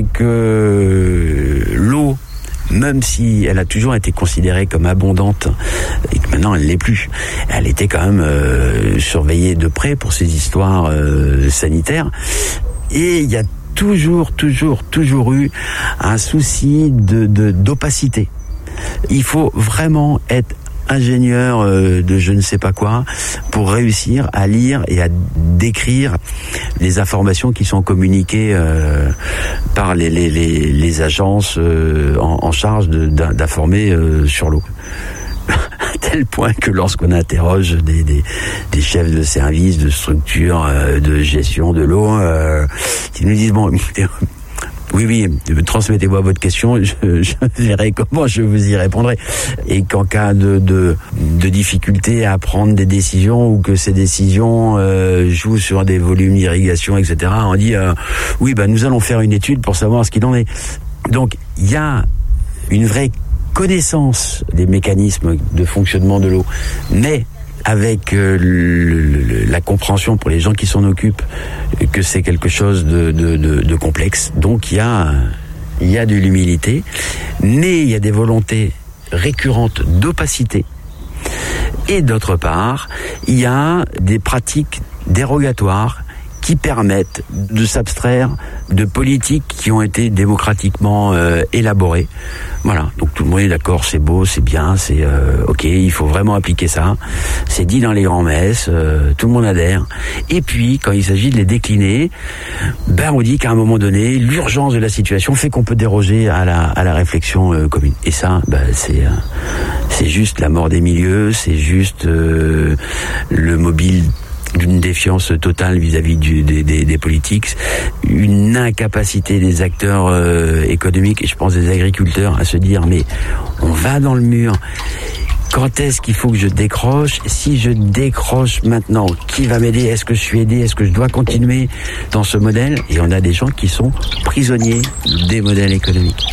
que l'eau, même si elle a toujours été considérée comme abondante et que maintenant elle l'est plus, elle était quand même euh, surveillée de près pour ses histoires euh, sanitaires. Et il y a toujours, toujours, toujours eu un souci de, de d'opacité. Il faut vraiment être ingénieur euh, de je ne sais pas quoi pour réussir à lire et à décrire les informations qui sont communiquées euh, par les, les, les, les agences euh, en, en charge de, d'informer euh, sur l'eau. À tel point que lorsqu'on interroge des, des, des chefs de service, de structures euh, de gestion de l'eau, euh, qui nous disent bon, oui, oui, transmettez-moi votre question, je, je verrai comment je vous y répondrai. Et qu'en cas de, de, de difficulté à prendre des décisions ou que ces décisions euh, jouent sur des volumes d'irrigation, et cetera, on dit euh, oui, bah, nous allons faire une étude pour savoir ce qu'il en est. Donc, il y a une vraie connaissance des mécanismes de fonctionnement de l'eau, mais avec euh, le, le, la compréhension pour les gens qui s'en occupent que c'est quelque chose de, de, de, de complexe. Donc il y a, il y a de l'humilité, mais il y a des volontés récurrentes d'opacité. Et d'autre part, il y a des pratiques dérogatoires qui permettent de s'abstraire de politiques qui ont été démocratiquement euh, élaborées. Voilà, donc tout le monde est d'accord, c'est beau, c'est bien, c'est euh, ok, il faut vraiment appliquer ça. C'est dit dans les grands-messes, euh, tout le monde adhère. Et puis, quand il s'agit de les décliner, ben on dit qu'à un moment donné, l'urgence de la situation fait qu'on peut déroger à la à la réflexion euh, commune. Et ça, ben c'est euh, c'est juste la mort des milieux, c'est juste euh, le mobile d'une défiance totale vis-à-vis du, des, des, des politiques, une incapacité des acteurs euh, économiques, et je pense des agriculteurs, à se dire mais on va dans le mur, quand est-ce qu'il faut que je décroche? Si je décroche maintenant, qui va m'aider? Est-ce que je suis aidé? Est-ce que je dois continuer dans ce modèle? Et on a des gens qui sont prisonniers des modèles économiques.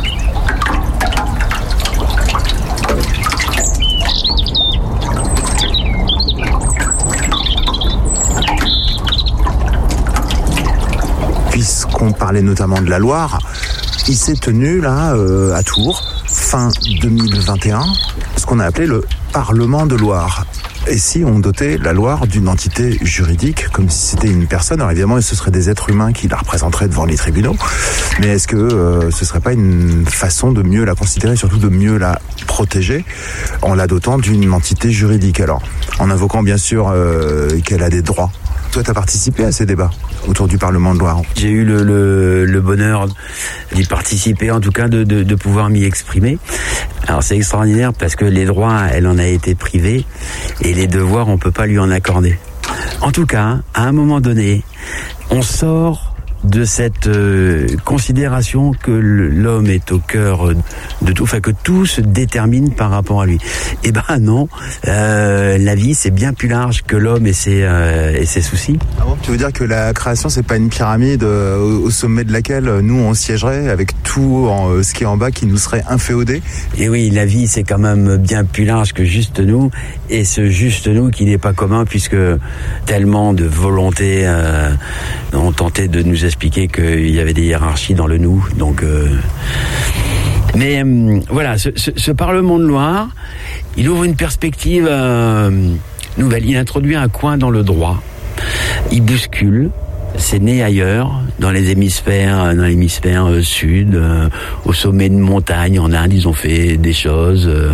Puisqu'on parlait notamment de la Loire, il s'est tenu là euh, à Tours, fin deux mille vingt et un, ce qu'on a appelé le Parlement de Loire. Et si on dotait la Loire d'une entité juridique, comme si c'était une personne, alors évidemment ce seraient des êtres humains qui la représenteraient devant les tribunaux, mais est-ce que euh, ce serait pas une façon de mieux la considérer, surtout de mieux la protéger, en la dotant d'une entité juridique? Alors, en invoquant bien sûr euh, qu'elle a des droits. Toi, tu as participé à ces débats autour du Parlement de Loire. J'ai eu le, le, le bonheur d'y participer, en tout cas de, de, de pouvoir m'y exprimer. Alors c'est extraordinaire parce que les droits, elle en a été privée, et les devoirs, on peut pas lui en accorder. En tout cas, à un moment donné, on sort de cette euh, considération que l'homme est au cœur de tout, enfin que tout se détermine par rapport à lui. Eh ben non, euh, la vie c'est bien plus large que l'homme et ses, euh, et ses soucis. Ah bon, tu veux dire que la création c'est pas une pyramide euh, au, au sommet de laquelle nous on siégerait avec tout en, euh, ce qui est en bas qui nous serait inféodé? Et oui, la vie c'est quand même bien plus large que juste nous, et ce juste nous qui n'est pas commun puisque tellement de volontés euh, ont tenté de nous expliquer qu'il y avait des hiérarchies dans le nous, donc euh, Mais euh, voilà, ce, ce, ce Parlement de Loire, il ouvre une perspective euh, nouvelle. Il introduit un coin dans le droit. Il bouscule. C'est né ailleurs, dans les hémisphères, dans l'hémisphère euh, sud, euh, au sommet de montagnes en Inde, ils ont fait des choses. Euh,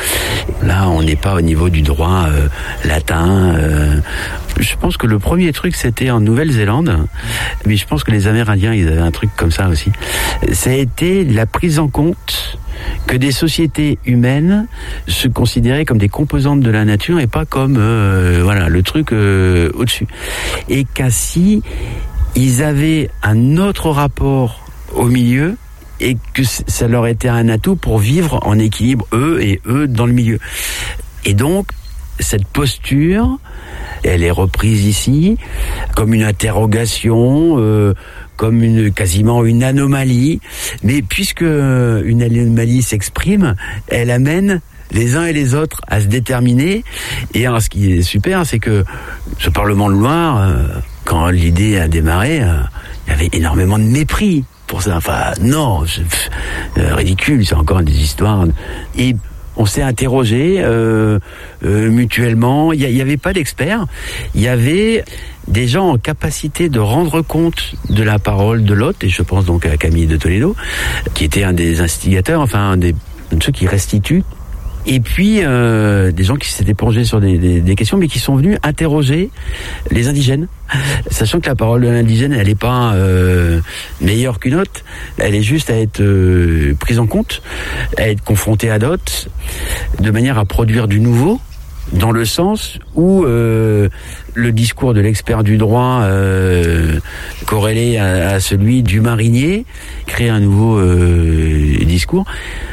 là, on n'est pas au niveau du droit euh, latin. Euh, je pense que le premier truc, c'était en Nouvelle-Zélande, mais je pense que les Amérindiens, ils avaient un truc comme ça aussi. Ça a été la prise en compte que des sociétés humaines se considéraient comme des composantes de la nature et pas comme euh, voilà le truc euh, au-dessus. Et qu'ainsi, ils avaient un autre rapport au milieu et que ça leur était un atout pour vivre en équilibre, eux et eux, dans le milieu. Et donc, cette posture, elle est reprise ici comme une interrogation, euh, comme une quasiment une anomalie. Mais puisque une anomalie s'exprime, elle amène les uns et les autres à se déterminer. Et alors, ce qui est super, c'est que ce Parlement de Loire, euh, quand l'idée a démarré, euh, il y avait énormément de mépris pour ça. Enfin, non, c'est euh, ridicule, c'est encore des histoires. Et on s'est interrogé euh, euh, mutuellement. Il n'y avait pas d'experts. Il y avait des gens en capacité de rendre compte de la parole de l'autre, et je pense donc à Camille de Toledo, qui était un des instigateurs, enfin un des de ceux qui restituent. Et puis euh, des gens qui s'étaient plongés sur des, des, des questions, mais qui sont venus interroger les indigènes, sachant que la parole de l'indigène, elle n'est pas euh, meilleure qu'une autre, elle est juste à être euh, prise en compte, à être confrontée à d'autres, de manière à produire du nouveau, dans le sens où euh, le discours de l'expert du droit euh, corrélé à, à celui du marinier crée un nouveau euh, discours.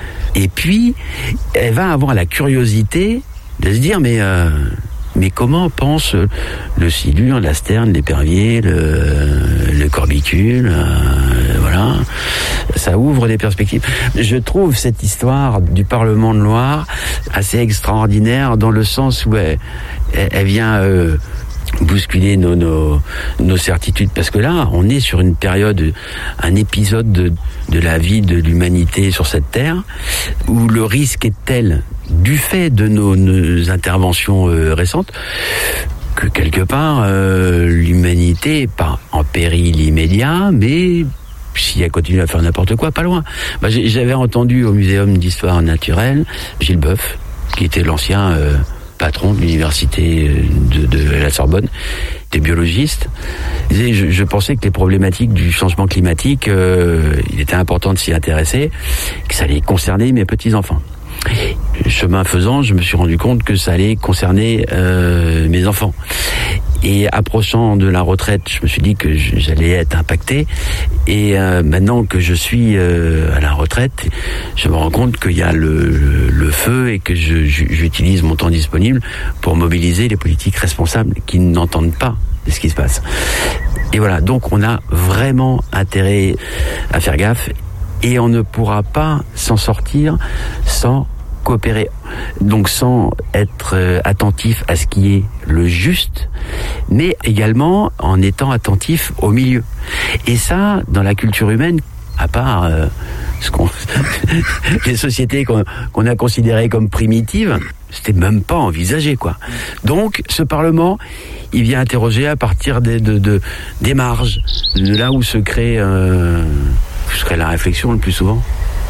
Et puis, elle va avoir la curiosité de se dire, mais, euh, mais comment pense le silure, la sterne, l'épervier, le, le corbicule, euh, voilà. Ça ouvre des perspectives. Je trouve cette histoire du Parlement de Loire assez extraordinaire dans le sens où elle, elle, elle vient... Euh, bousculer nos, nos, nos certitudes, parce que là, on est sur une période, un épisode de, de la vie de l'humanité sur cette terre, où le risque est tel, du fait de nos, nos interventions euh, récentes, que quelque part, euh, l'humanité n'est pas en péril immédiat, mais si elle continue à faire n'importe quoi, pas loin. Bah, j'avais entendu au Muséum d'Histoire Naturelle, Gilles Boeuf, qui était l'ancien... Euh, patron de l'université de, de la Sorbonne, des biologistes. Je, je pensais que les problématiques du changement climatique, euh, il était important de s'y intéresser, que ça allait concerner mes petits-enfants. Chemin faisant, je me suis rendu compte que ça allait concerner euh, mes enfants. Et approchant de la retraite, je me suis dit que j'allais être impacté. Et euh, maintenant que je suis euh, à la retraite, je me rends compte qu'il y a le, le, le feu et que je, j'utilise mon temps disponible pour mobiliser les politiques responsables qui n'entendent pas ce qui se passe. Et voilà, donc on a vraiment intérêt à faire gaffe et on ne pourra pas s'en sortir sans coopérer, donc sans être euh, attentif à ce qui est le juste, mais également en étant attentif au milieu. Et ça, dans la culture humaine, à part euh, ce qu'on les sociétés qu'on, qu'on a considérées comme primitives, c'était même pas envisagé, quoi. Donc, ce Parlement, il vient interroger à partir des, de, de, des marges, de là où se crée, euh, où se crée la réflexion le plus souvent.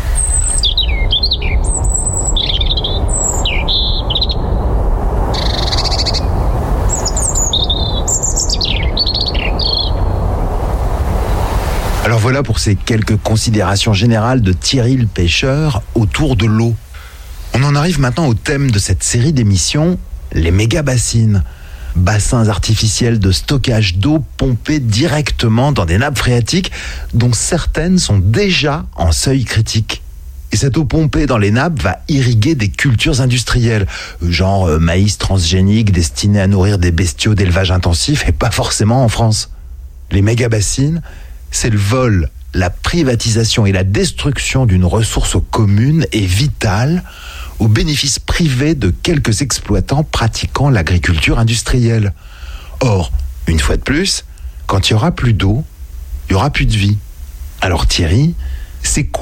Alors voilà pour ces quelques considérations générales de Thierry le Pêcheur autour de l'eau. On en arrive maintenant au thème de cette série d'émissions, les méga-bassines. Bassins artificiels de stockage d'eau pompés directement dans des nappes phréatiques dont certaines sont déjà en seuil critique. Et cette eau pompée dans les nappes va irriguer des cultures industrielles, genre euh, maïs transgénique destiné à nourrir des bestiaux d'élevage intensif et pas forcément en France. Les méga-bassines, c'est le vol, la privatisation et la destruction d'une ressource commune et vitale au bénéfice privé de quelques exploitants pratiquant l'agriculture industrielle. Or, une fois de plus, quand il n'y aura plus d'eau, il n'y aura plus de vie. Alors Thierry, c'est quoi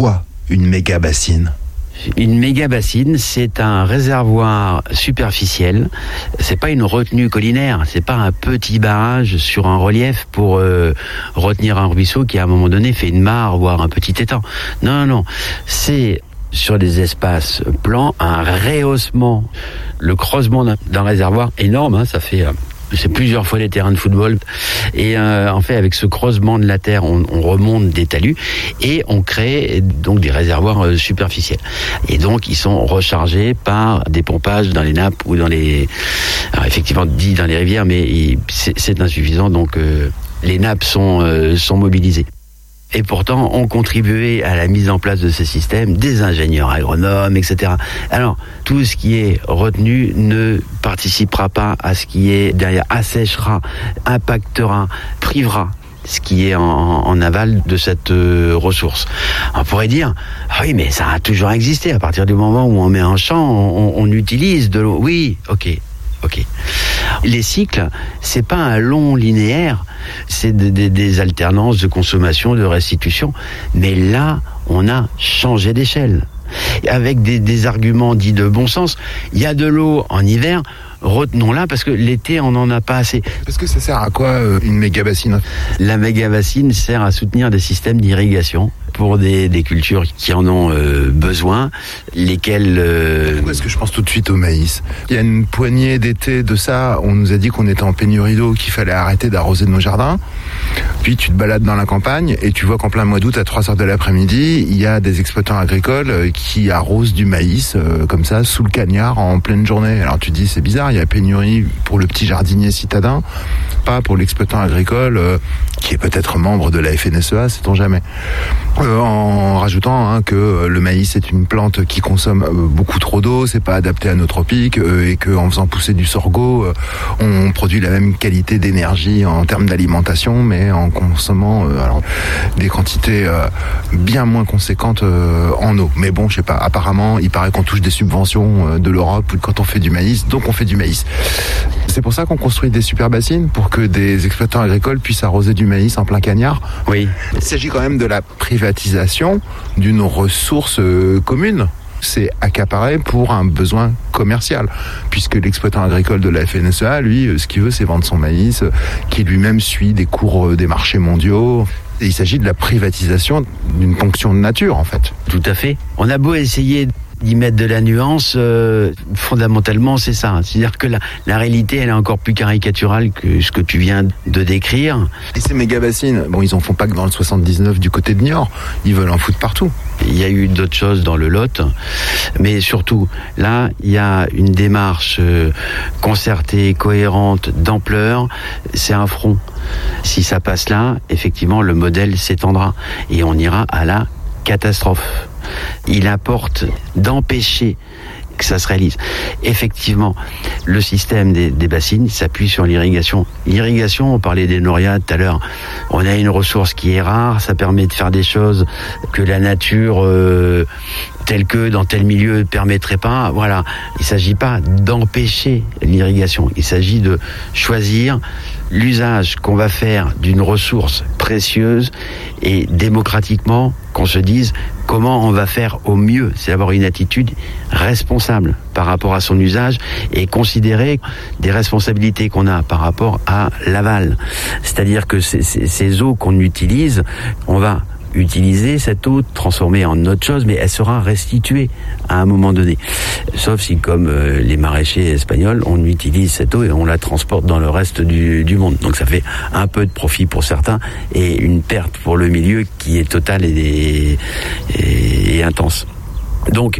une méga bassine ? Une méga bassine, c'est un réservoir superficiel. C'est pas une retenue collinaire. C'est pas un petit barrage sur un relief pour euh, retenir un ruisseau qui, à un moment donné, fait une mare, voire un petit étang. Non, non. C'est sur des espaces plans, un rehaussement, le creusement d'un, d'un réservoir énorme. Hein, ça fait... Euh, C'est plusieurs fois les terrains de football. Et euh, en fait, avec ce creusement de la terre, on, on remonte des talus et on crée donc des réservoirs euh, superficiels. Et donc, ils sont rechargés par des pompages dans les nappes ou dans les... Alors, effectivement, dit dans les rivières, mais il, c'est, c'est insuffisant. Donc, euh, les nappes sont, euh, sont mobilisées. Et pourtant, ont contribué à la mise en place de ces systèmes des ingénieurs agronomes, et cetera. Alors, tout ce qui est retenu ne participera pas à ce qui est derrière, asséchera, impactera, privera ce qui est en, en aval de cette euh, ressource. On pourrait dire, ah oui, mais ça a toujours existé. À partir du moment où on met un champ, on, on utilise de l'eau. Oui, ok. Ok. Les cycles, c'est pas un long linéaire, c'est de, de, des alternances de consommation, de restitution. Mais là, on a changé d'échelle. Avec des, des arguments dits de bon sens. Il y a de l'eau en hiver, retenons-la parce que l'été, on n'en a pas assez. Parce que ça sert à quoi euh, une méga bassine ? La méga bassine sert à soutenir des systèmes d'irrigation pour des, des cultures qui en ont euh, besoin, lesquelles... Euh... Pourquoi est-ce que je pense tout de suite au maïs ? Il y a une poignée d'été de ça, on nous a dit qu'on était en pénurie d'eau, qu'il fallait arrêter d'arroser nos jardins. Puis tu te balades dans la campagne et tu vois qu'en plein mois d'août, à trois heures de l'après-midi, il y a des exploitants agricoles qui arrosent du maïs, euh, comme ça, sous le cagnard, en pleine journée. Alors tu te dis, c'est bizarre, il y a pénurie pour le petit jardinier citadin, pas pour l'exploitant agricole, euh, qui est peut-être membre de la F N S E A, sait-on jamais. Euh, en rajoutant hein, que le maïs est une plante qui consomme euh, beaucoup trop d'eau, c'est pas adapté à nos tropiques, euh, et qu'en faisant pousser du sorgho, euh, on produit la même qualité d'énergie en termes d'alimentation, mais en consommant euh, alors, des quantités euh, bien moins conséquentes euh, en eau. Mais bon, je sais pas, apparemment, il paraît qu'on touche des subventions euh, de l'Europe quand on fait du maïs, donc on fait du maïs. C'est pour ça qu'on construit des super bassines, pour que des exploitants agricoles puissent arroser du maïs en plein cagnard. Oui. Il s'agit quand même de la privatisation d'une ressource euh, commune. C'est accaparé pour un besoin commercial, puisque l'exploitant agricole de la F N S E A, lui, ce qu'il veut, c'est vendre son maïs, qui lui-même suit des cours des marchés mondiaux. Et il s'agit de la privatisation d'une ponction de nature, en fait. Tout à fait. On a beau essayer d'y mettre de la nuance, euh, fondamentalement c'est ça. C'est-à-dire que la, la réalité elle est encore plus caricaturale que ce que tu viens de décrire. Et ces méga bassines, bon ils en font pas que dans le soixante-dix-neuf du côté de Niort, ils veulent en foutre partout. Il y a eu d'autres choses dans le Lot, mais surtout là il y a une démarche euh, concertée, cohérente, d'ampleur, c'est un front. Si ça passe là, effectivement le modèle s'étendra et on ira à la catastrophe. Il importe d'empêcher que ça se réalise. Effectivement, le système des, des bassines s'appuie sur l'irrigation. L'irrigation, on parlait des noriades tout à l'heure, on a une ressource qui est rare, ça permet de faire des choses que la nature, euh, telle que dans tel milieu, ne permettrait pas. Voilà, il ne s'agit pas d'empêcher l'irrigation, il s'agit de choisir l'usage qu'on va faire d'une ressource précieuse et démocratiquement qu'on se dise comment on va faire au mieux. C'est avoir une attitude responsable par rapport à son usage et considérer des responsabilités qu'on a par rapport à l'aval. C'est-à-dire que ces, ces, ces eaux qu'on utilise, on va utiliser cette eau, transformer en autre chose, mais elle sera restituée à un moment donné. Sauf si, comme euh, les maraîchers espagnols, on utilise cette eau et on la transporte dans le reste du, du monde. Donc ça fait un peu de profit pour certains et une perte pour le milieu qui est totale et, et, et intense. Donc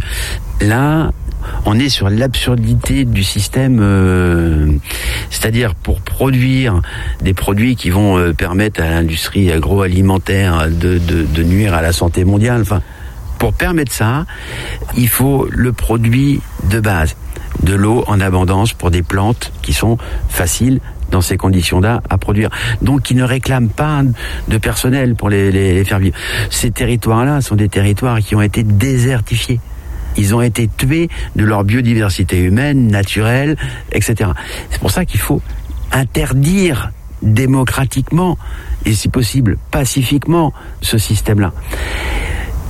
là, on est sur l'absurdité du système, euh, c'est-à-dire pour produire des produits qui vont euh, permettre à l'industrie agroalimentaire de, de, de nuire à la santé mondiale. Enfin, pour permettre ça, il faut le produit de base, de l'eau en abondance pour des plantes qui sont faciles dans ces conditions-là à produire. Donc, qui ne réclament pas de personnel pour les, les, les faire vivre. Ces territoires-là sont des territoires qui ont été désertifiés. Ils ont été tués de leur biodiversité humaine, naturelle, et cetera. C'est pour ça qu'il faut interdire démocratiquement et si possible pacifiquement ce système-là.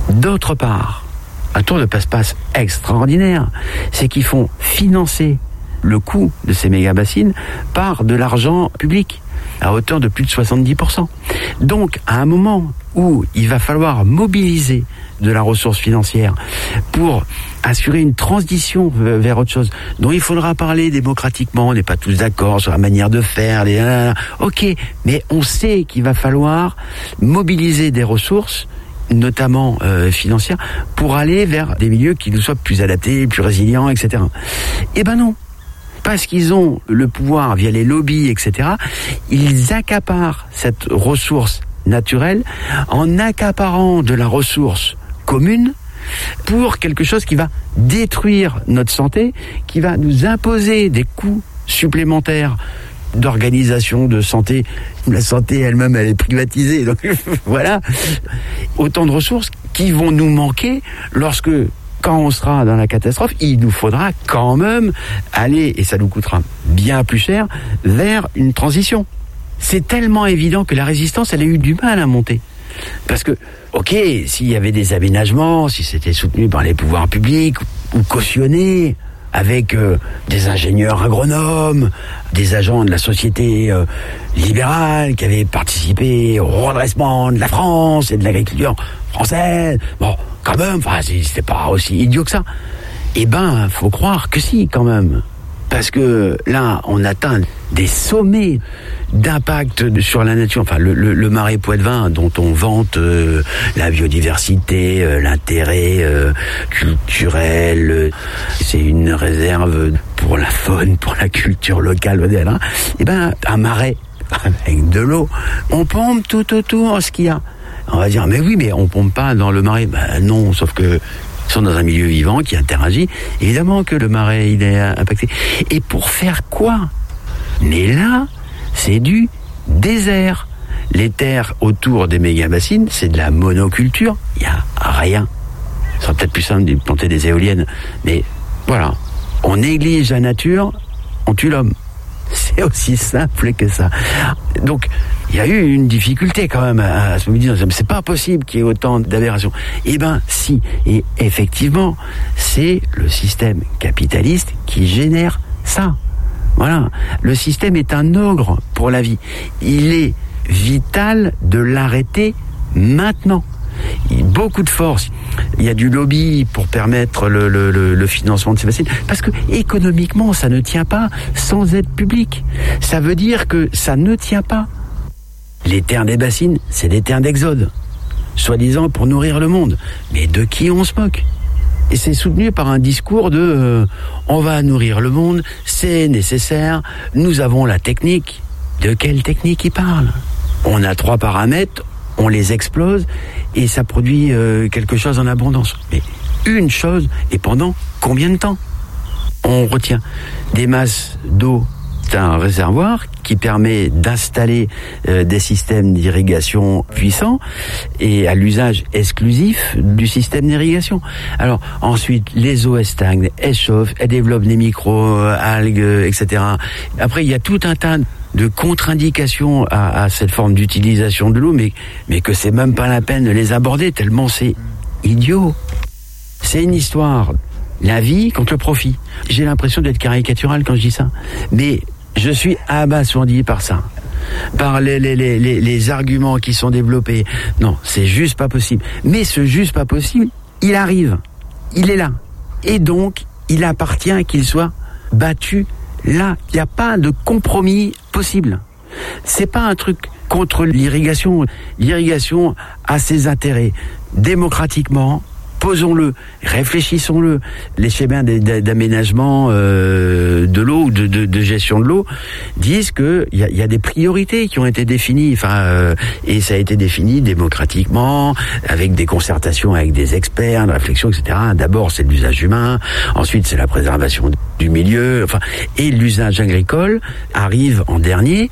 D'autre part, un tour de passe-passe extraordinaire, c'est qu'ils font financer le coût de ces méga-bassines par de l'argent public, à hauteur de plus de soixante-dix pour cent. Donc, à un moment où il va falloir mobiliser de la ressource financière pour assurer une transition vers autre chose, dont il faudra parler démocratiquement, on n'est pas tous d'accord sur la manière de faire, les... ok, mais on sait qu'il va falloir mobiliser des ressources, notamment euh, financières, pour aller vers des milieux qui nous soient plus adaptés, plus résilients, et cetera. Eh ben non, parce qu'ils ont le pouvoir via les lobbies, et cetera, ils accaparent cette ressource naturelle en accaparant de la ressource commune pour quelque chose qui va détruire notre santé, qui va nous imposer des coûts supplémentaires d'organisation de santé. La santé elle-même, elle est privatisée, donc voilà. Autant de ressources qui vont nous manquer lorsque, quand on sera dans la catastrophe, il nous faudra quand même aller, et ça nous coûtera bien plus cher, vers une transition. C'est tellement évident que la résistance, elle a eu du mal à monter. Parce que, ok, s'il y avait des aménagements, si c'était soutenu par les pouvoirs publics, ou cautionné, avec euh, des ingénieurs agronomes, des agents de la société euh, libérale qui avaient participé au redressement de la France et de l'agriculture française, bon, quand même, enfin, c'était pas aussi idiot que ça. Eh ben, faut croire que si, quand même. Parce que là, on atteint des sommets d'impact sur la nature. Enfin, le, le, le marais Poitevin, dont on vante euh, la biodiversité, euh, l'intérêt euh, culturel, euh, c'est une réserve pour la faune, pour la culture locale, hein. Eh ben, un marais avec de l'eau, on pompe tout autour ce qu'il y a. On va dire, mais oui, mais on pompe pas dans le marais. Ben non, sauf que ils sont dans un milieu vivant qui interagit. Évidemment que le marais, il est impacté. Et pour faire quoi? Mais là, c'est du désert. Les terres autour des méga-bassines, c'est de la monoculture. Il n'y a rien. Ce serait peut-être plus simple de planter des éoliennes. Mais voilà. On néglige la nature, on tue l'homme. C'est aussi simple que ça. Donc, il y a eu une difficulté quand même à, à se mobiliser. C'est pas possible qu'il y ait autant d'aberrations. Eh ben, si. Et effectivement, c'est le système capitaliste qui génère ça. Voilà. Le système est un ogre pour la vie. Il est vital de l'arrêter maintenant. Il y a beaucoup de force. Il y a du lobby pour permettre le, le, le, le financement de ces bassines. Parce que économiquement, ça ne tient pas sans aide publique. Ça veut dire que ça ne tient pas. Les terres des bassines, c'est des terres d'exode, soi-disant pour nourrir le monde. Mais de qui on se moque? Et c'est soutenu par un discours de euh, on va nourrir le monde, c'est nécessaire, nous avons la technique. De quelle technique il parle? On a trois paramètres, on les explose et ça produit euh, quelque chose en abondance. Mais une chose, et pendant combien de temps? On retient des masses d'eau. C'est un réservoir qui permet d'installer euh, des systèmes d'irrigation puissants et à l'usage exclusif du système d'irrigation. Alors ensuite, les eaux elles stagnent, elles chauffent, elles développent des micro-algues, et cetera. Après, il y a tout un tas de contre-indications à, à cette forme d'utilisation de l'eau, mais, mais que c'est même pas la peine de les aborder tellement c'est idiot. C'est une histoire, la vie contre le profit. J'ai l'impression d'être caricatural quand je dis ça, mais je suis abasourdi par ça, par les, les, les, les, les arguments qui sont développés. Non, c'est juste pas possible. Mais ce juste pas possible, il arrive, il est là. Et donc, il appartient qu'il soit battu là. Il n'y a pas de compromis possible. C'est pas un truc contre l'irrigation. L'irrigation a ses intérêts démocratiquement. Posons-le, réfléchissons-le. Les schémas d'aménagement euh, de l'eau ou de, de, de gestion de l'eau disent que il y a, y a des priorités qui ont été définies, enfin, euh, et ça a été défini démocratiquement, avec des concertations avec des experts, une réflexion, et cetera. D'abord, c'est l'usage humain, ensuite c'est la préservation du milieu, enfin, et l'usage agricole arrive en dernier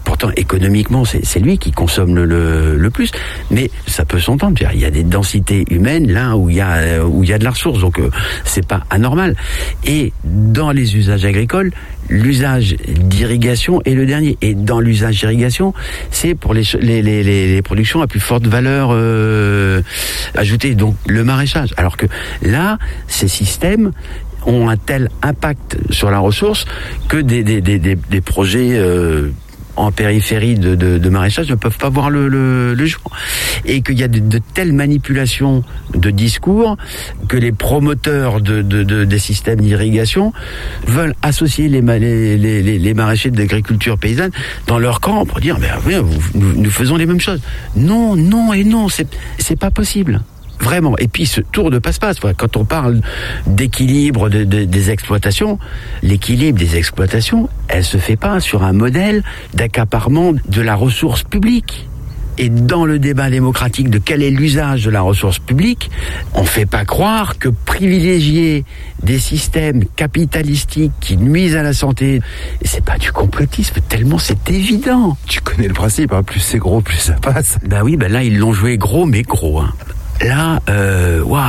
Pourtant, économiquement, c'est, c'est lui qui consomme le, le, le plus. Mais ça peut s'entendre. Il y a des densités humaines là où il y a, où il y a de la ressource. Donc, euh, c'est pas anormal. Et dans les usages agricoles, l'usage d'irrigation est le dernier. Et dans l'usage d'irrigation, c'est pour les, les, les, les productions à plus forte valeur euh, ajoutée. Donc, le maraîchage. Alors que là, ces systèmes ont un tel impact sur la ressource que des, des, des, des, des projets euh, en périphérie de, de, de maraîchage ne peuvent pas voir le, le, le jour. Et qu'il y a de, de telles manipulations de discours que les promoteurs de, de, de, des systèmes d'irrigation veulent associer les, les, les, les maraîchers d'agriculture paysanne dans leur camp pour dire ben, oui, nous, nous faisons les mêmes choses. Non, non et non, c'est, c'est pas possible. Vraiment. Et puis ce tour de passe-passe, quand on parle d'équilibre de, de, des exploitations, l'équilibre des exploitations, elle se fait pas sur un modèle d'accaparement de la ressource publique. Et dans le débat démocratique de quel est l'usage de la ressource publique, on ne fait pas croire que privilégier des systèmes capitalistiques qui nuisent à la santé, c'est pas du complotisme, tellement c'est évident. Tu connais le principe, hein, plus c'est gros, plus ça passe. Ben oui, ben là ils l'ont joué gros, mais gros. Hein. Là, euh, waouh,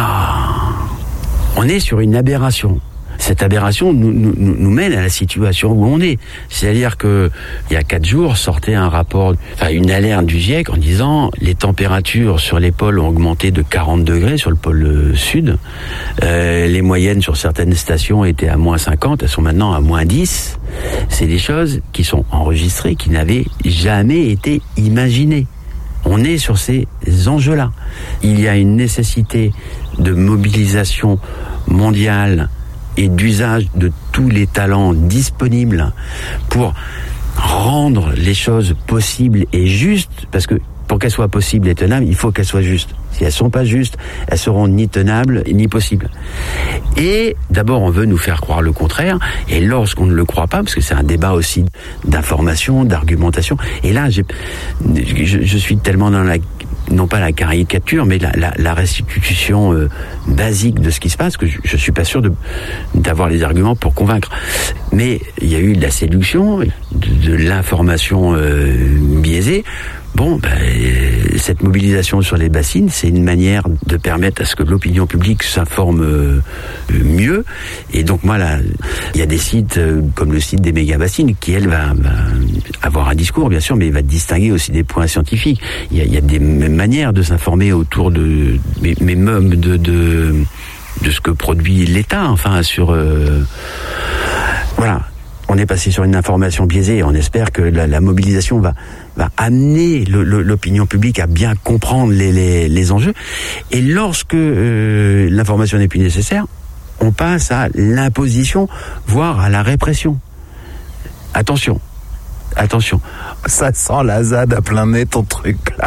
on est sur une aberration. Cette aberration nous, nous, nous mène à la situation où on est. C'est-à-dire que il y a quatre jours sortait un rapport, enfin une alerte du GIEC en disant les températures sur les pôles ont augmenté de quarante degrés sur le pôle sud. Euh, les moyennes sur certaines stations étaient à moins cinquante, elles sont maintenant à moins dix. C'est des choses qui sont enregistrées, qui n'avaient jamais été imaginées. On est sur ces enjeux-là. Il y a une nécessité de mobilisation mondiale et d'usage de tous les talents disponibles pour rendre les choses possibles et justes, parce que pour qu'elles soient possibles et tenables, il faut qu'elles soient justes. Si elles ne sont pas justes, elles seront ni tenables ni possibles. Et d'abord, on veut nous faire croire le contraire, et lorsqu'on ne le croit pas, parce que c'est un débat aussi d'information, d'argumentation, et là, j'ai, je, je suis tellement dans la, non pas la caricature, mais la, la, la restitution euh, basique de ce qui se passe, que je, je suis pas sûr de, d'avoir les arguments pour convaincre. Mais il y a eu de la séduction, de, de l'information euh, biaisée. Bon, ben, cette mobilisation sur les bassines, c'est une manière de permettre à ce que l'opinion publique s'informe euh, mieux. Et donc, moi, là, il y a des sites euh, comme le site des méga-bassines qui, elle, va, va avoir un discours, bien sûr, mais il va distinguer aussi des points scientifiques. Il y a, il y a des manières de s'informer autour de, mais, mais même de, de, de ce que produit l'État, enfin, sur... Euh, voilà. On est passé sur une information biaisée et on espère que la, la mobilisation va, va amener le, le, l'opinion publique à bien comprendre les, les, les enjeux. Et lorsque euh, l'information n'est plus nécessaire, on passe à l'imposition, voire à la répression. Attention, attention. Ça sent la Z A D à plein nez, ton truc, là.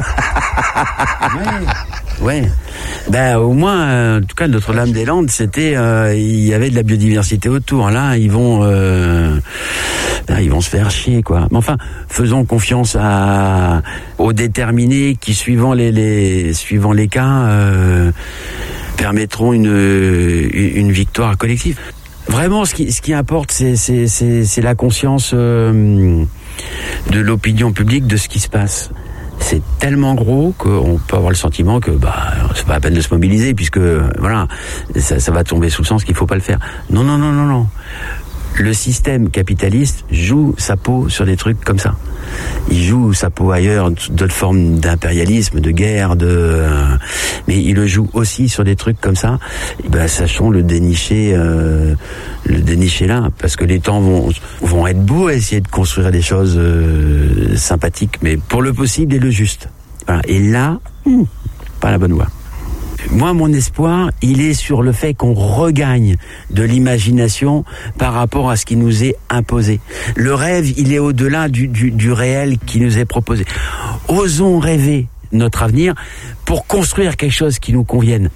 Ouais, ouais. Ben, au moins, euh, en tout cas, Notre-Dame-des-Landes, c'était, euh, il y avait de la biodiversité autour. Là, ils vont, euh, là, ils vont se faire chier, quoi. Mais enfin, faisons confiance à, aux déterminés qui, suivant les, les, suivant les cas, euh, permettront une, une victoire collective. Vraiment, ce qui, ce qui importe, c'est, c'est, c'est, c'est la conscience euh, de l'opinion publique de ce qui se passe. C'est tellement gros qu'on peut avoir le sentiment que bah c'est pas la peine de se mobiliser puisque voilà ça, ça va tomber sous le sens qu'il faut pas le faire. Non non non non non. Le système capitaliste joue sa peau sur des trucs comme ça. Il joue sa peau ailleurs, d'autres formes d'impérialisme, de guerre, de, euh, mais il le joue aussi sur des trucs comme ça. Et ben, sachons le dénicher, euh, le dénicher là, parce que les temps vont vont être beaux à essayer de construire des choses euh, sympathiques, mais pour le possible et le juste. Voilà. Et là, hum, pas la bonne voie. Moi, mon espoir, il est sur le fait qu'on regagne de l'imagination par rapport à ce qui nous est imposé. Le rêve, il est au-delà du, du, du réel qui nous est proposé. Osons rêver notre avenir pour construire quelque chose qui nous convienne.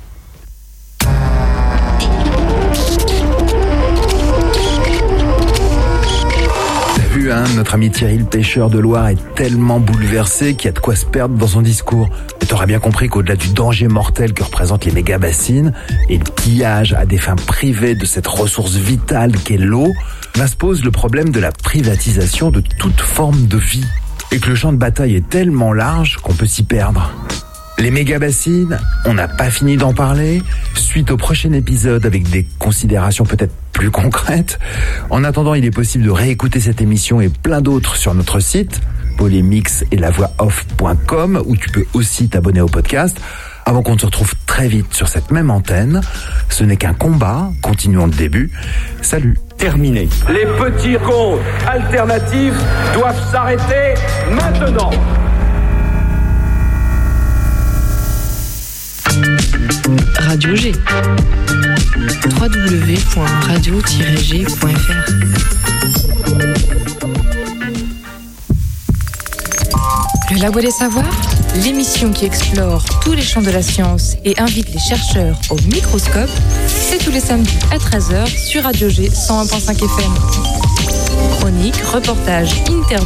Hein, notre ami Thierry le pêcheur de Loire est tellement bouleversé qu'il y a de quoi se perdre dans son discours. Mais t'auras bien compris qu'au-delà du danger mortel que représentent les méga-bassines et le pillage à des fins privées de cette ressource vitale qu'est l'eau, là se pose le problème de la privatisation de toute forme de vie. et que le champ de bataille est tellement large qu'on peut s'y perdre. Les méga-bassines, on n'a pas fini d'en parler. Suite au prochain épisode avec des considérations peut-être plus concrètes. En attendant, il est possible de réécouter cette émission et plein d'autres sur notre site polémix et la voix off point com, où tu peux aussi t'abonner au podcast. Avant qu'on se retrouve très vite sur cette même antenne, ce n'est qu'un combat, continuons le début. Salut. Terminé. Les petits comptes alternatifs doivent s'arrêter maintenant. Radio G. w w w point radio tiret g point f r. Le Labo des Savoirs, l'émission qui explore tous les champs de la science et invite les chercheurs au microscope, c'est tous les samedis à treize heures sur Radio G cent un virgule cinq F M. Chroniques, reportages, interviews.